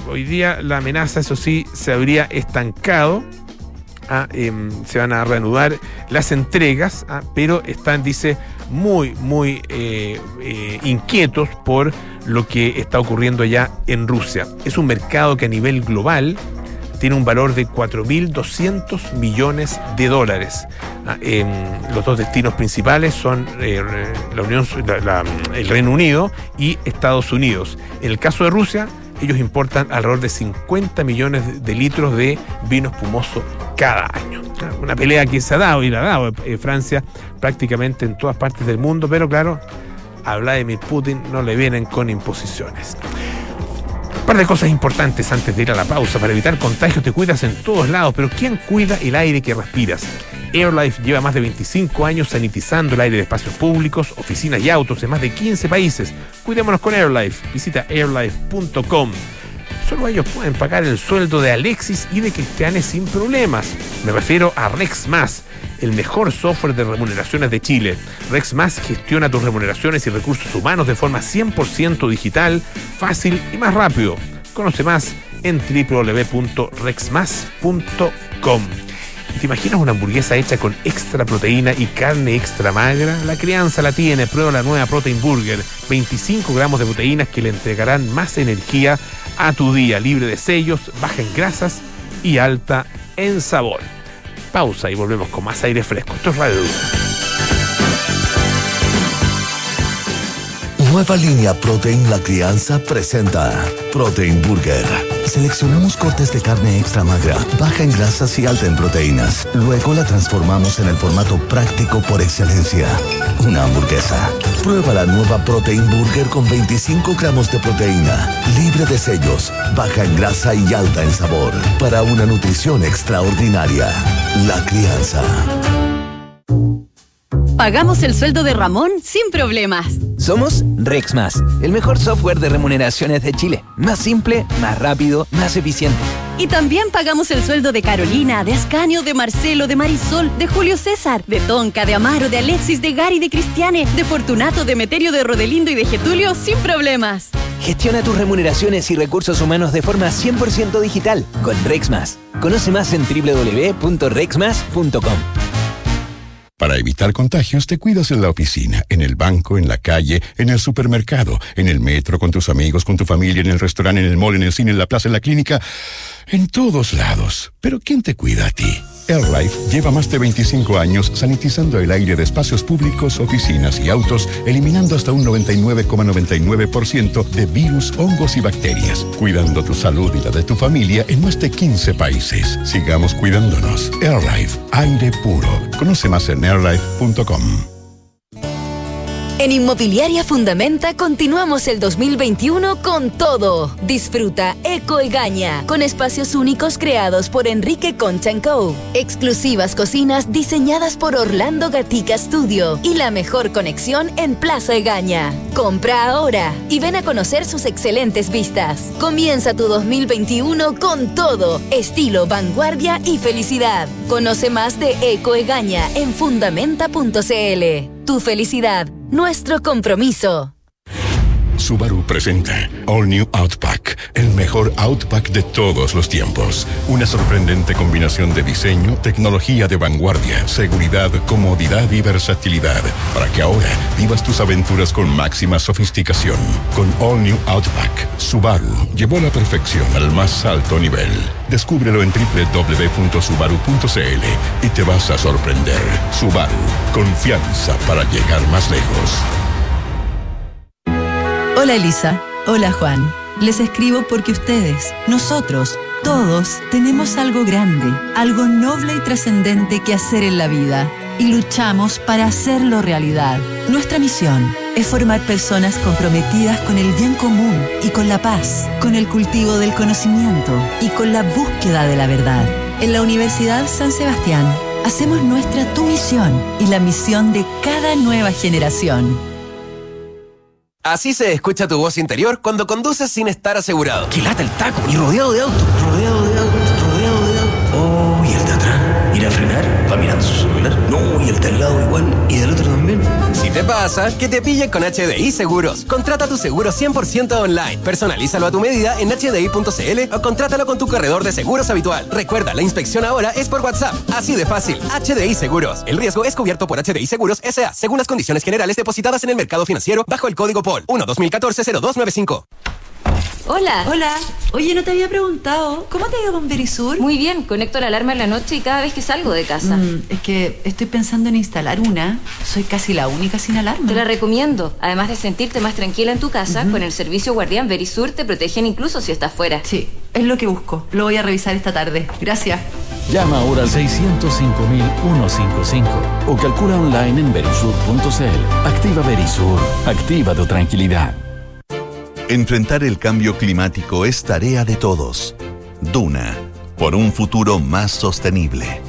hoy día la amenaza, eso sí, se habría estancado. Ah, eh, se van a reanudar las entregas, ah, pero están, dice, muy, muy eh, eh, inquietos por lo que está ocurriendo allá en Rusia. Es un mercado que a nivel global tiene un valor de cuatro mil doscientos millones de dólares. Ah, eh, los dos destinos principales son eh, la Unión, la, la, el Reino Unido y Estados Unidos. En el caso de Rusia, ellos importan alrededor de cincuenta millones de litros de vino espumoso cada año. Una pelea que se ha dado y la ha dado eh, Francia prácticamente en todas partes del mundo, pero claro, a Vladimir Putin no le vienen con imposiciones. Un par de cosas importantes antes de ir a la pausa. Para evitar contagios te cuidas en todos lados, pero ¿quién cuida el aire que respiras? AirLife lleva más de veinticinco años sanitizando el aire de espacios públicos, oficinas y autos en más de quince países. Cuidémonos con AirLife. Visita airlife punto com. Solo ellos pueden pagar el sueldo de Alexis y de Cristiane sin problemas. Me refiero a RexMás, el mejor software de remuneraciones de Chile. RexMás gestiona tus remuneraciones y recursos humanos de forma cien por ciento digital, fácil y más rápido. Conoce más en doble u doble u doble u punto rexmas punto com. ¿Te imaginas una hamburguesa hecha con extra proteína y carne extra magra? La crianza la tiene. Prueba la nueva Protein Burger. veinticinco gramos de proteínas que le entregarán más energía a tu día. Libre de sellos, baja en grasas y alta en sabor. Pausa y volvemos con más aire fresco. Esto es Radio Duna. Nueva línea Protein La Crianza presenta Protein Burger. Seleccionamos cortes de carne extra magra, baja en grasas y alta en proteínas. Luego la transformamos en el formato práctico por excelencia. Una hamburguesa. Prueba la nueva Protein Burger con veinticinco gramos de proteína, libre de sellos, baja en grasa y alta en sabor. Para una nutrición extraordinaria. La Crianza. Pagamos el sueldo de Ramón sin problemas. Somos RexMás, el mejor software de remuneraciones de Chile. Más simple, más rápido, más eficiente. Y también pagamos el sueldo de Carolina, de Ascanio, de Marcelo, de Marisol, de Julio César, de Tonka, de Amaro, de Alexis, de Gary, de Cristiane, de Fortunato, de Meterio, de Rodelindo y de Getulio sin problemas. Gestiona tus remuneraciones y recursos humanos de forma cien por ciento digital con RexMás. Conoce más en doble u doble u doble u punto rexmas punto com. Para evitar contagios, te cuidas en la oficina, en el banco, en la calle, en el supermercado, en el metro, con tus amigos, con tu familia, en el restaurante, en el mall, en el cine, en la plaza, en la clínica, en todos lados. Pero ¿quién te cuida a ti? AirLife lleva más de veinticinco años sanitizando el aire de espacios públicos, oficinas y autos, eliminando hasta un noventa y nueve coma noventa y nueve por ciento de virus, hongos y bacterias, cuidando tu salud y la de tu familia en más de quince países. Sigamos cuidándonos. AirLife, aire puro. Conoce más en airlife punto com. En Inmobiliaria Fundamenta continuamos el dos mil veintiuno con todo. Disfruta Eco Egaña, con espacios únicos creados por Enrique Concha and Co. Exclusivas cocinas diseñadas por Orlando Gatica Studio y la mejor conexión en Plaza Egaña. Compra ahora y ven a conocer sus excelentes vistas. Comienza tu dos mil veintiuno con todo, estilo, vanguardia y felicidad. Conoce más de Eco Egaña en fundamenta punto cl. Tu felicidad, nuestro compromiso. Subaru presenta All New Outback, el mejor Outback de todos los tiempos. Una sorprendente combinación de diseño, tecnología de vanguardia, seguridad, comodidad y versatilidad, para que ahora vivas tus aventuras con máxima sofisticación. Con All New Outback, Subaru llevó la perfección al más alto nivel. Descúbrelo en doble u doble u doble u punto subaru punto cl y te vas a sorprender. Subaru, confianza para llegar más lejos. Hola Elisa, hola Juan. Les escribo porque ustedes, nosotros, todos tenemos algo grande, algo noble y trascendente que hacer en la vida. Y luchamos para hacerlo realidad. Nuestra misión es formar personas comprometidas con el bien común y con la paz, con el cultivo del conocimiento y con la búsqueda de la verdad. En la Universidad San Sebastián hacemos nuestra tu misión y la misión de cada nueva generación. Así se escucha tu voz interior cuando conduces sin estar asegurado. ¡Qué lata el taco! Y rodeado de autos, rodeado de autos, rodeado de autos. Oh, y el de atrás, ir a frenar, va mirando su celular? No, y el del lado igual, y del otro también. Si te pasa, que te pillen con H D I Seguros. Contrata tu seguro cien por ciento online. Personalízalo a tu medida en h d i punto c l o contrátalo con tu corredor de seguros habitual. Recuerda, la inspección ahora es por WhatsApp. Así de fácil. H D I Seguros. El riesgo es cubierto por H D I Seguros S A según las condiciones generales depositadas en el mercado financiero bajo el código P O L uno dos mil catorce cero dos nueve cinco. Hola. Hola. Oye, no te había preguntado, ¿cómo te ha ido con Verisur? Muy bien, conecto la alarma en la noche y cada vez que salgo de casa. Mm, es que estoy pensando en instalar una. Soy casi la única sin alarma. Te la recomiendo. Además de sentirte más tranquila en tu casa, uh-huh. con el servicio Guardián Verisur te protegen incluso si estás fuera. Sí, es lo que busco. Lo voy a revisar esta tarde. Gracias. Llama ahora al seiscientos cinco mil ciento cincuenta y cinco o calcula online en verisur punto c l. Activa Verisur. Activa tu tranquilidad. Enfrentar el cambio climático es tarea de todos. Duna, por un futuro más sostenible.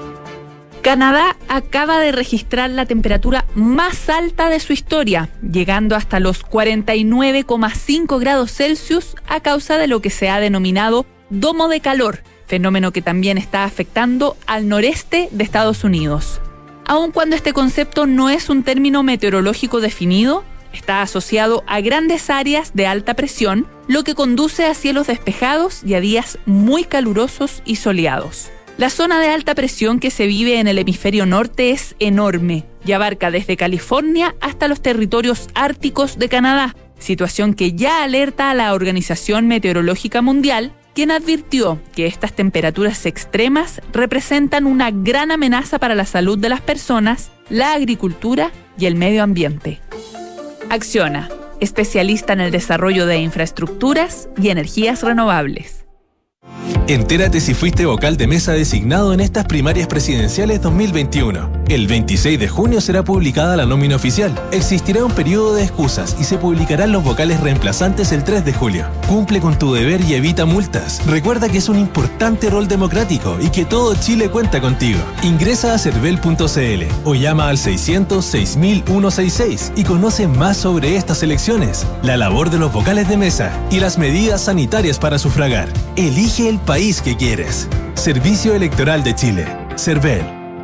Canadá acaba de registrar la temperatura más alta de su historia, llegando hasta los cuarenta y nueve coma cinco grados Celsius a causa de lo que se ha denominado domo de calor, fenómeno que también está afectando al noreste de Estados Unidos. Aun cuando este concepto no es un término meteorológico definido, está asociado a grandes áreas de alta presión, lo que conduce a cielos despejados y a días muy calurosos y soleados. La zona de alta presión que se vive en el hemisferio norte es enorme y abarca desde California hasta los territorios árticos de Canadá, situación que ya alerta a la Organización Meteorológica Mundial, quien advirtió que estas temperaturas extremas representan una gran amenaza para la salud de las personas, la agricultura y el medio ambiente. Acciona, especialista en el desarrollo de infraestructuras y energías renovables. Entérate si fuiste vocal de mesa designado en estas primarias presidenciales dos mil veintiuno. El veintiséis de junio será publicada la nómina oficial. Existirá un periodo de excusas y se publicarán los vocales reemplazantes el tres de julio. Cumple con tu deber y evita multas. Recuerda que es un importante rol democrático y que todo Chile cuenta contigo. Ingresa a cervel punto c l o llama al seiscientos seis mil ciento sesenta y seis y conoce más sobre estas elecciones, la labor de los vocales de mesa y las medidas sanitarias para sufragar. Elige el país que quieres. Servicio Electoral de Chile. Cervel.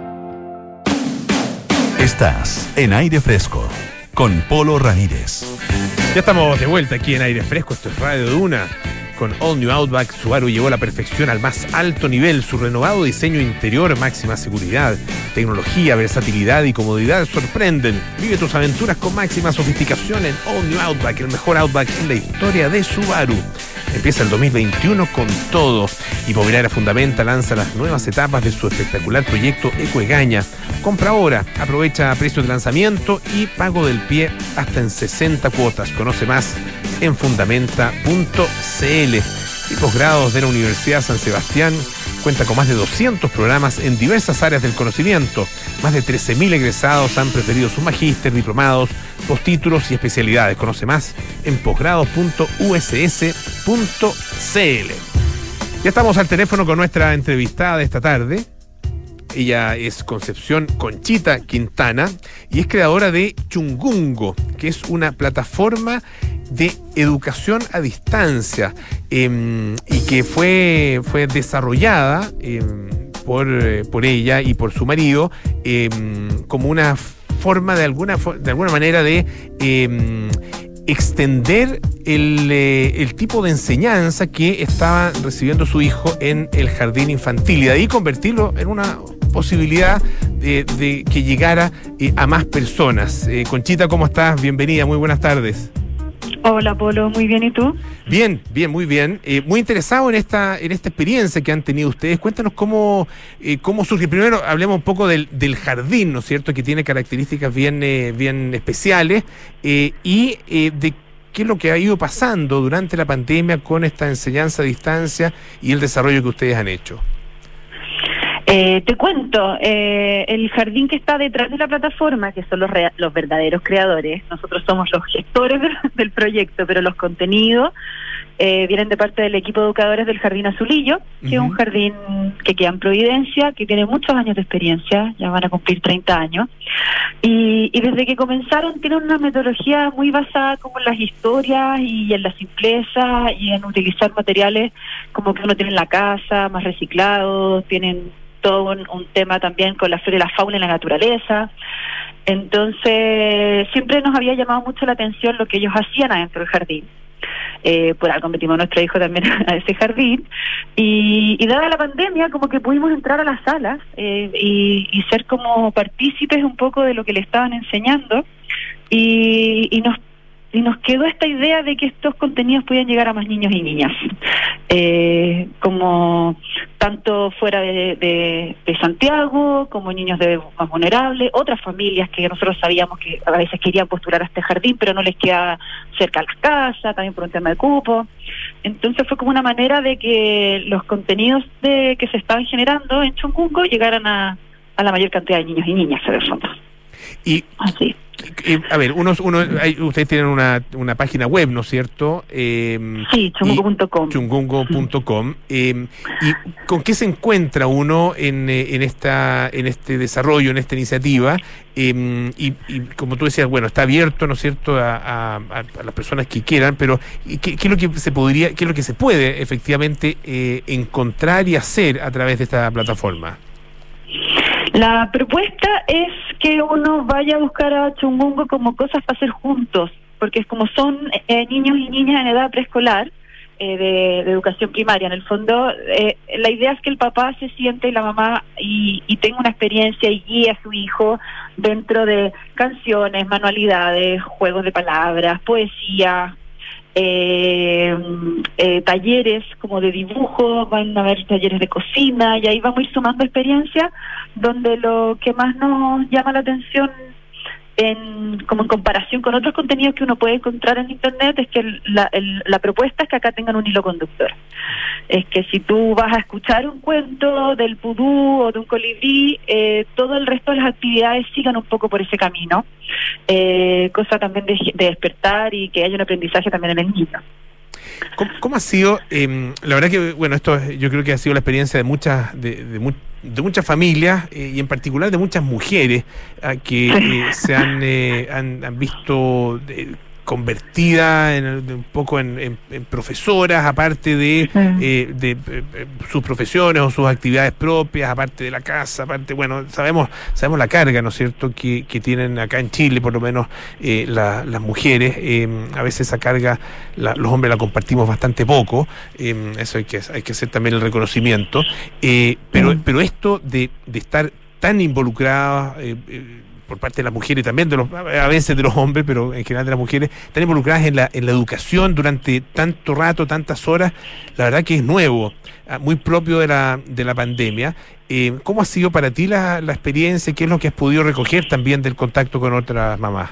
Estás en Aire Fresco con Polo Ramírez. Ya estamos de vuelta aquí en Aire Fresco. Esto es Radio Duna. Con All New Outback, Subaru llevó la perfección al más alto nivel. Su renovado diseño interior, máxima seguridad, tecnología, versatilidad y comodidad sorprenden. Vive tus aventuras con máxima sofisticación en All New Outback, el mejor Outback en la historia de Subaru. Empieza el dos mil veintiuno con todo. Inmobiliaria Fundamenta lanza las nuevas etapas de su espectacular proyecto Eco Egaña. Compra ahora, aprovecha precios de lanzamiento y pago del pie hasta en sesenta cuotas. Conoce más en fundamenta punto c l. Y posgrados de la Universidad San Sebastián cuenta con más de doscientos programas en diversas áreas del conocimiento. Más de trece mil egresados han preferido sus magíster, diplomados, postítulos y especialidades. Conoce más en posgrados punto u s s punto c l. Ya estamos al teléfono con nuestra entrevistada de esta tarde. Ella es Concepción Conchita Quintana y es creadora de Chungungo, que es una plataforma de educación a distancia eh, y que fue, fue desarrollada eh, por, eh, por ella y por su marido eh, como una forma de alguna, de alguna manera de eh, extender el, eh, el tipo de enseñanza que estaba recibiendo su hijo en el jardín infantil y de ahí convertirlo en una posibilidad de, de que llegara eh, a más personas. Eh, Conchita, ¿cómo estás? Bienvenida, muy buenas tardes. Hola, Polo, muy bien, ¿y tú? Bien, bien, muy bien. Eh, muy interesado en esta en esta experiencia que han tenido ustedes. Cuéntanos cómo, eh, cómo surge. Primero hablemos un poco del, del jardín, ¿no es cierto?, que tiene características bien, eh, bien especiales eh, y eh, de qué es lo que ha ido pasando durante la pandemia con esta enseñanza a distancia y el desarrollo que ustedes han hecho. Eh, te cuento, eh, el jardín que está detrás de la plataforma, que son los, rea- los verdaderos creadores, nosotros somos los gestores del, del proyecto, pero los contenidos eh, vienen de parte del equipo de educadores del Jardín Azulillo, que uh-huh. es un jardín que queda en Providencia, que tiene muchos años de experiencia, ya van a cumplir treinta años, y, y desde que comenzaron tienen una metodología muy basada como en las historias y en la simpleza y en utilizar materiales como que uno tiene en la casa, más reciclados, tienen todo un, un tema también con la flora y la fauna en la naturaleza. Entonces, siempre nos había llamado mucho la atención lo que ellos hacían adentro del jardín. Eh, por algo metimos a nuestro hijo también a ese jardín. Y, y dada la pandemia, como que pudimos entrar a las salas eh, y, y ser como partícipes un poco de lo que le estaban enseñando. Y, y nos y nos quedó esta idea de que estos contenidos podían llegar a más niños y niñas, eh, como tanto fuera de, de, de Santiago, como niños de más vulnerables, otras familias que nosotros sabíamos que a veces querían postular a este jardín, pero no les quedaba cerca a las casas, también por un tema de cupo. Entonces fue como una manera de que los contenidos de que se estaban generando en Chungungo llegaran a, a la mayor cantidad de niños y niñas, en el fondo. Y así. Eh, a ver, unos, uno, hay, ustedes tienen una, una página web, ¿no es cierto? Eh, sí, chungungo punto com. chungungo punto com. Eh, ¿Y con qué se encuentra uno en, en, esta, en este desarrollo, en esta iniciativa? Eh, y, y como tú decías, bueno, está abierto, ¿no es cierto?, a, a, a las personas que quieran, pero ¿qué, qué es lo que se podría, qué es lo que se puede efectivamente eh, encontrar y hacer a través de esta plataforma? La propuesta es que uno vaya a buscar a Chungungo como cosas para hacer juntos, porque es como son eh, niños y niñas en edad preescolar, eh, de, de educación primaria. En el fondo, eh, la idea es que el papá se siente y la mamá y, y tenga una experiencia y guíe a su hijo dentro de canciones, manualidades, juegos de palabras, poesía, Eh, eh, talleres como de dibujo, van a haber talleres de cocina, y ahí vamos a ir sumando experiencias donde lo que más nos llama la atención en, como en comparación con otros contenidos que uno puede encontrar en internet, es que la, el, la propuesta es que acá tengan un hilo conductor. Es que si tú vas a escuchar un cuento del pudú o de un colibrí, eh, todo el resto de las actividades sigan un poco por ese camino, eh, cosa también de, de despertar y que haya un aprendizaje también en el niño. ¿Cómo, cómo ha sido? Eh, la verdad que, bueno, esto yo creo que ha sido la experiencia de muchas de, de, mu de muchas familias eh, y en particular de muchas mujeres eh, que eh, se han, eh, han, han visto eh, convertidas en, un poco en, en, en profesoras, aparte de, eh, de eh, sus profesiones o sus actividades propias, aparte de la casa, aparte, bueno, sabemos sabemos la carga, ¿no es cierto?, que, que tienen acá en Chile, por lo menos eh, la, las mujeres. Eh, a veces esa carga la, los hombres la compartimos bastante poco, eh, eso hay que hay que hacer también el reconocimiento, eh, pero, pero esto de, de estar tan involucradas eh, eh, por parte de las mujeres y también de los, a veces de los hombres, pero en general de las mujeres, están involucradas en la, en la educación durante tanto rato, tantas horas, la verdad que es nuevo, muy propio de la, de la pandemia. Eh, ¿Cómo ha sido para ti la, la experiencia? ¿Qué es lo que has podido recoger también del contacto con otras mamás?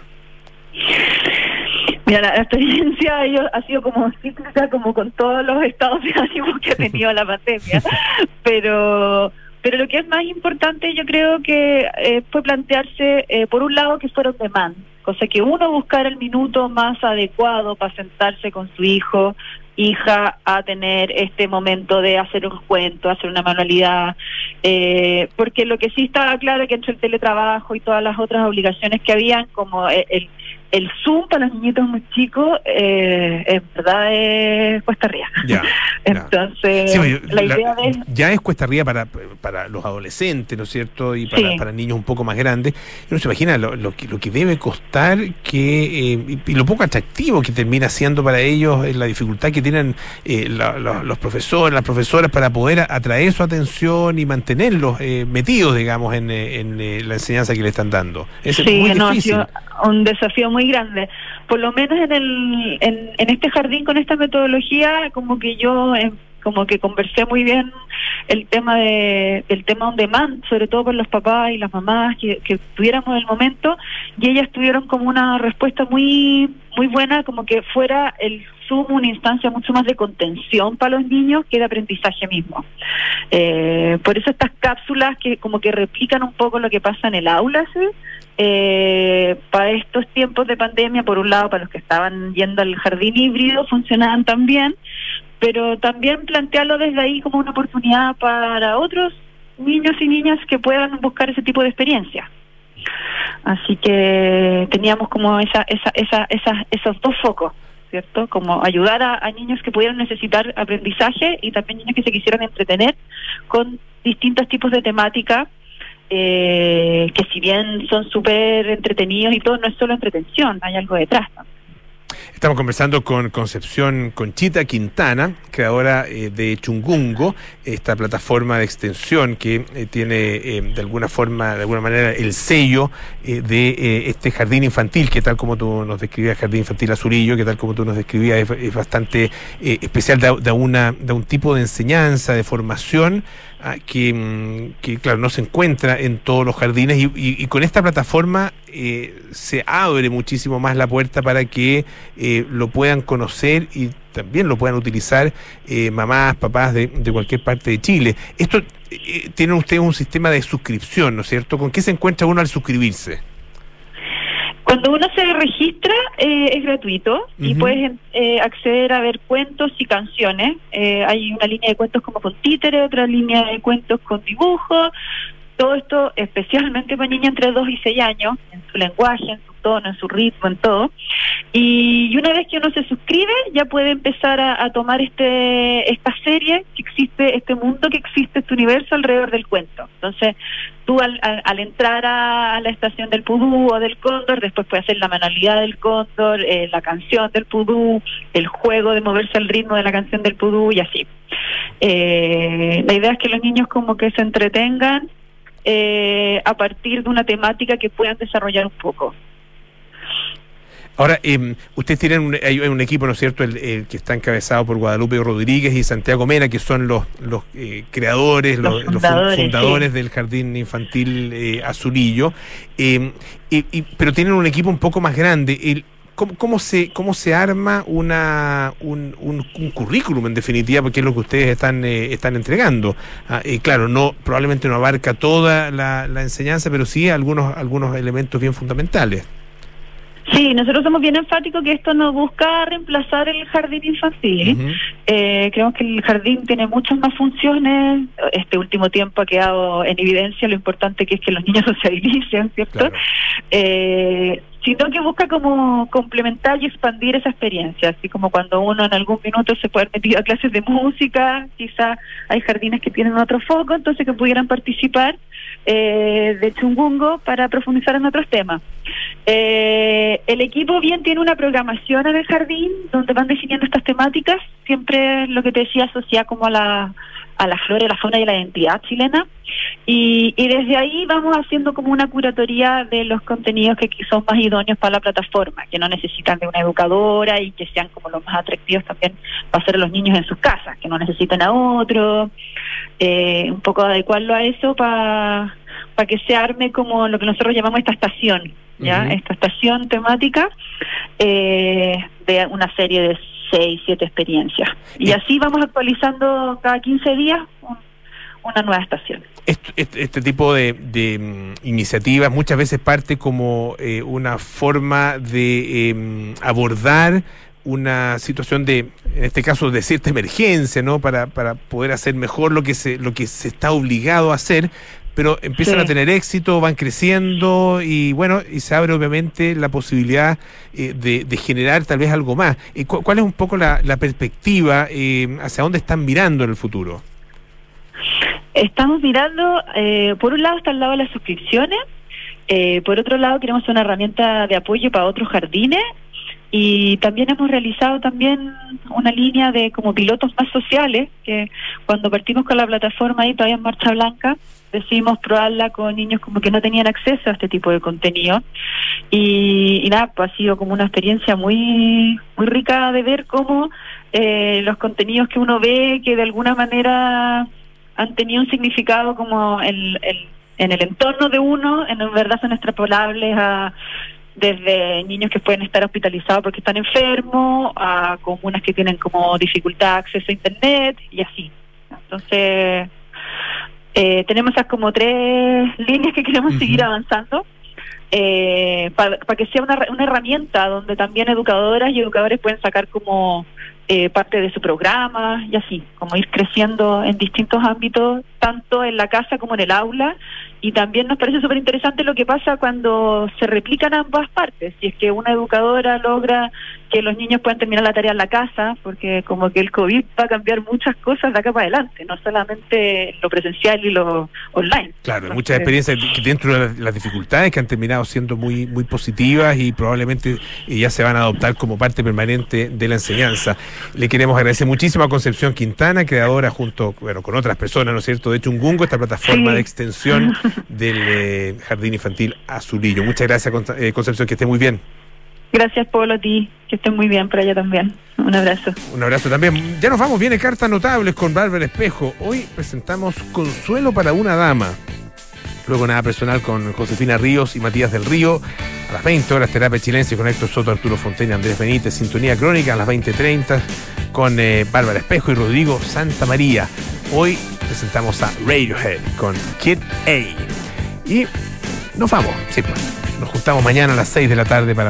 Mira, la, la experiencia yo, ha sido como cíclica, como con todos los estados de ánimo que ha tenido la pandemia, pero... Pero lo que es más importante, yo creo que eh, fue plantearse, eh, por un lado, que fuera on demand, cosa que uno buscara el minuto más adecuado para sentarse con su hijo, hija, a tener este momento de hacer un cuento, hacer una manualidad, eh, porque lo que sí estaba claro es que entre el teletrabajo y todas las otras obligaciones que habían, como el, el, el Zoom para los niñitos muy chicos, eh, en verdad es cuesta arriba. Ya, Entonces, sí, oye, la la, idea de... ya es cuesta arriba para, para los adolescentes, ¿no es cierto?, y para, sí. para niños un poco más grandes. Uno se imagina lo, lo, que, lo que debe costar que eh, y, y lo poco atractivo que termina siendo para ellos, eh, la dificultad que tienen eh, la, la, los profesores, las profesoras para poder atraer su atención y mantenerlos eh, metidos, digamos, en, en, en la enseñanza que le están dando. Es sí, muy no, difícil. Ha sido un desafío muy grande. Por lo menos en el en, en este jardín con esta metodología, como que yo eh, como que conversé muy bien el tema de del tema on demand, sobre todo con los papás y las mamás que, que tuviéramos el momento, y ellas tuvieron como una respuesta muy muy buena, como que fuera el Zoom una instancia mucho más de contención para los niños que de aprendizaje mismo. Eh, por eso estas cápsulas que como que replican un poco lo que pasa en el aula, ¿sí? Eh, para estos tiempos de pandemia, por un lado, para los que estaban yendo al jardín híbrido, funcionaban también, pero también plantearlo desde ahí como una oportunidad para otros niños y niñas que puedan buscar ese tipo de experiencia. Así que teníamos como esa, esa, esa, esa, esos dos focos ¿cierto? Como ayudar a, a niños que pudieran necesitar aprendizaje y también niños que se quisieran entretener con distintos tipos de temática, eh, que si bien son súper entretenidos y todo, no es solo entretención, hay algo detrás, ¿no? Estamos conversando con Concepción Conchita Quintana, creadora eh, de Chungungo, esta plataforma de extensión que eh, tiene eh, de alguna forma, de alguna manera, el sello eh, de eh, este jardín infantil, que tal como tú nos describías, Jardín Infantil Azurillo, que tal como tú nos describías, es, es bastante eh, especial, de, de, una, de un tipo de enseñanza, de formación, ah, que, que, claro, no se encuentra en todos los jardines, y, y, y con esta plataforma eh, se abre muchísimo más la puerta para que eh, lo puedan conocer y también lo puedan utilizar eh, mamás, papás de, de cualquier parte de Chile. Esto eh, tienen ustedes un sistema de suscripción, ¿no es cierto? ¿Con qué se encuentra uno al suscribirse? Cuando uno se registra eh, es gratuito, uh-huh, y puedes eh, acceder a ver cuentos y canciones. Eh, hay una línea de cuentos como con títere, otra línea de cuentos con dibujos. Todo esto especialmente para niños entre dos y seis años, en su lenguaje, en su tono, en su ritmo, en todo. Y, y una vez que uno se suscribe, ya puede empezar a, a tomar este esta serie que existe, este mundo que existe, este universo alrededor del cuento. Entonces, tú al, al, al entrar a, a la estación del pudú o del cóndor, después puedes hacer la manualidad del cóndor, eh, la canción del pudú, el juego de moverse al ritmo de la canción del pudú y así. Eh, la idea es que los niños como que se entretengan eh, a partir de una temática que puedan desarrollar un poco. Ahora, eh, ustedes tienen un, hay un equipo, ¿no es cierto?, el, el que está encabezado por Guadalupe Rodríguez y Santiago Mena, que son los los eh, creadores, los, los fundadores, los fundadores sí. del Jardín Infantil eh, Azurillo, eh, y, y, pero tienen un equipo un poco más grande. El, ¿cómo, cómo se cómo se arma una un, un, un currículum, en definitiva, porque es lo que ustedes están eh, están entregando? Ah, eh, claro, no probablemente no abarca toda la, la enseñanza, pero sí algunos algunos elementos bien fundamentales. Sí, nosotros somos bien enfáticos que esto no busca reemplazar el jardín infantil. Uh-huh. Eh, creemos que el jardín tiene muchas más funciones. Este último tiempo ha quedado en evidencia lo importante que es que los niños socialicen, ¿cierto? Claro. Eh, sino que busca como complementar y expandir esa experiencia, así como cuando uno en algún minuto se puede haber metido a clases de música, quizá hay jardines que tienen otro foco, entonces que pudieran participar eh, de Chungungo para profundizar en otros temas. Eh, el equipo bien tiene una programación en el jardín donde van definiendo estas temáticas, siempre lo que te decía asociada como a la a la flora, la fauna y la identidad chilena, y, y desde ahí vamos haciendo como una curatoría de los contenidos que son más idóneos para la plataforma, que no necesitan de una educadora y que sean como los más atractivos también para hacer a los niños en sus casas, que no necesitan a otro, eh, un poco adecuarlo a eso para para que se arme como lo que nosotros llamamos esta estación, ¿ya? Uh-huh. Esta estación temática eh, de una serie de seis, siete experiencias. Y así vamos actualizando cada quince días un, una nueva estación. Este, este, este tipo de, de um, iniciativas muchas veces parte como eh, una forma de eh, abordar una situación de, en este caso, de cierta emergencia, ¿no? Para, para poder hacer mejor lo que se, lo que se está obligado a hacer, pero empiezan sí. a tener éxito, van creciendo y bueno, y se abre obviamente la posibilidad eh, de, de generar tal vez algo más. Eh, cu- ¿Cuál es un poco la, la perspectiva, eh, hacia dónde están mirando en el futuro? Estamos mirando, eh, por un lado está al lado de las suscripciones, eh, por otro lado queremos hacer una herramienta de apoyo para otros jardines, y también hemos realizado también una línea de como pilotos más sociales, que cuando partimos con la plataforma ahí todavía en marcha blanca, decidimos probarla con niños como que no tenían acceso a este tipo de contenido, y, y nada, pues ha sido como una experiencia muy muy rica de ver cómo eh, los contenidos que uno ve que de alguna manera han tenido un significado como el, el, en el entorno de uno, en verdad son extrapolables a desde niños que pueden estar hospitalizados porque están enfermos, a comunas que tienen como dificultad de acceso a internet y así. Entonces eh, tenemos esas como tres líneas que queremos uh-huh. seguir avanzando eh, para pa que sea una, una herramienta donde también educadoras y educadores pueden sacar como eh, parte de su programa y así, como ir creciendo en distintos ámbitos, tanto en la casa como en el aula. Y también nos parece súper interesante lo que pasa cuando se replican ambas partes. Si es que una educadora logra que los niños puedan terminar la tarea en la casa, porque como que el COVID va a cambiar muchas cosas de acá para adelante, no solamente lo presencial y lo online. Claro, Entonces, muchas experiencias que dentro de las dificultades que han terminado siendo muy muy positivas y probablemente ya se van a adoptar como parte permanente de la enseñanza. Le queremos agradecer muchísimo a Concepción Quintana, creadora junto bueno, con otras personas, ¿no es cierto?, de Chungungo, esta plataforma Sí. de extensión del eh, Jardín Infantil Azulillo. Muchas gracias, Con- eh, Concepción, que esté muy bien. Gracias, Pablo, a ti, que estén muy bien por allá también. Un abrazo. Un abrazo también. Ya nos vamos, viene Cartas Notables con Bárbara Espejo. Hoy presentamos Consuelo para una dama. Luego Nada Personal con Josefina Ríos y Matías del Río. A las veinte horas Terapia Chilense con Héctor Soto, Arturo Fontaine, Andrés Benítez. Sintonía Crónica a las veinte treinta con eh, Bárbara Espejo y Rodrigo Santa María. Hoy presentamos a Radiohead con Kid A. Y nos vamos, sí, pues. Nos juntamos mañana a las seis de la tarde para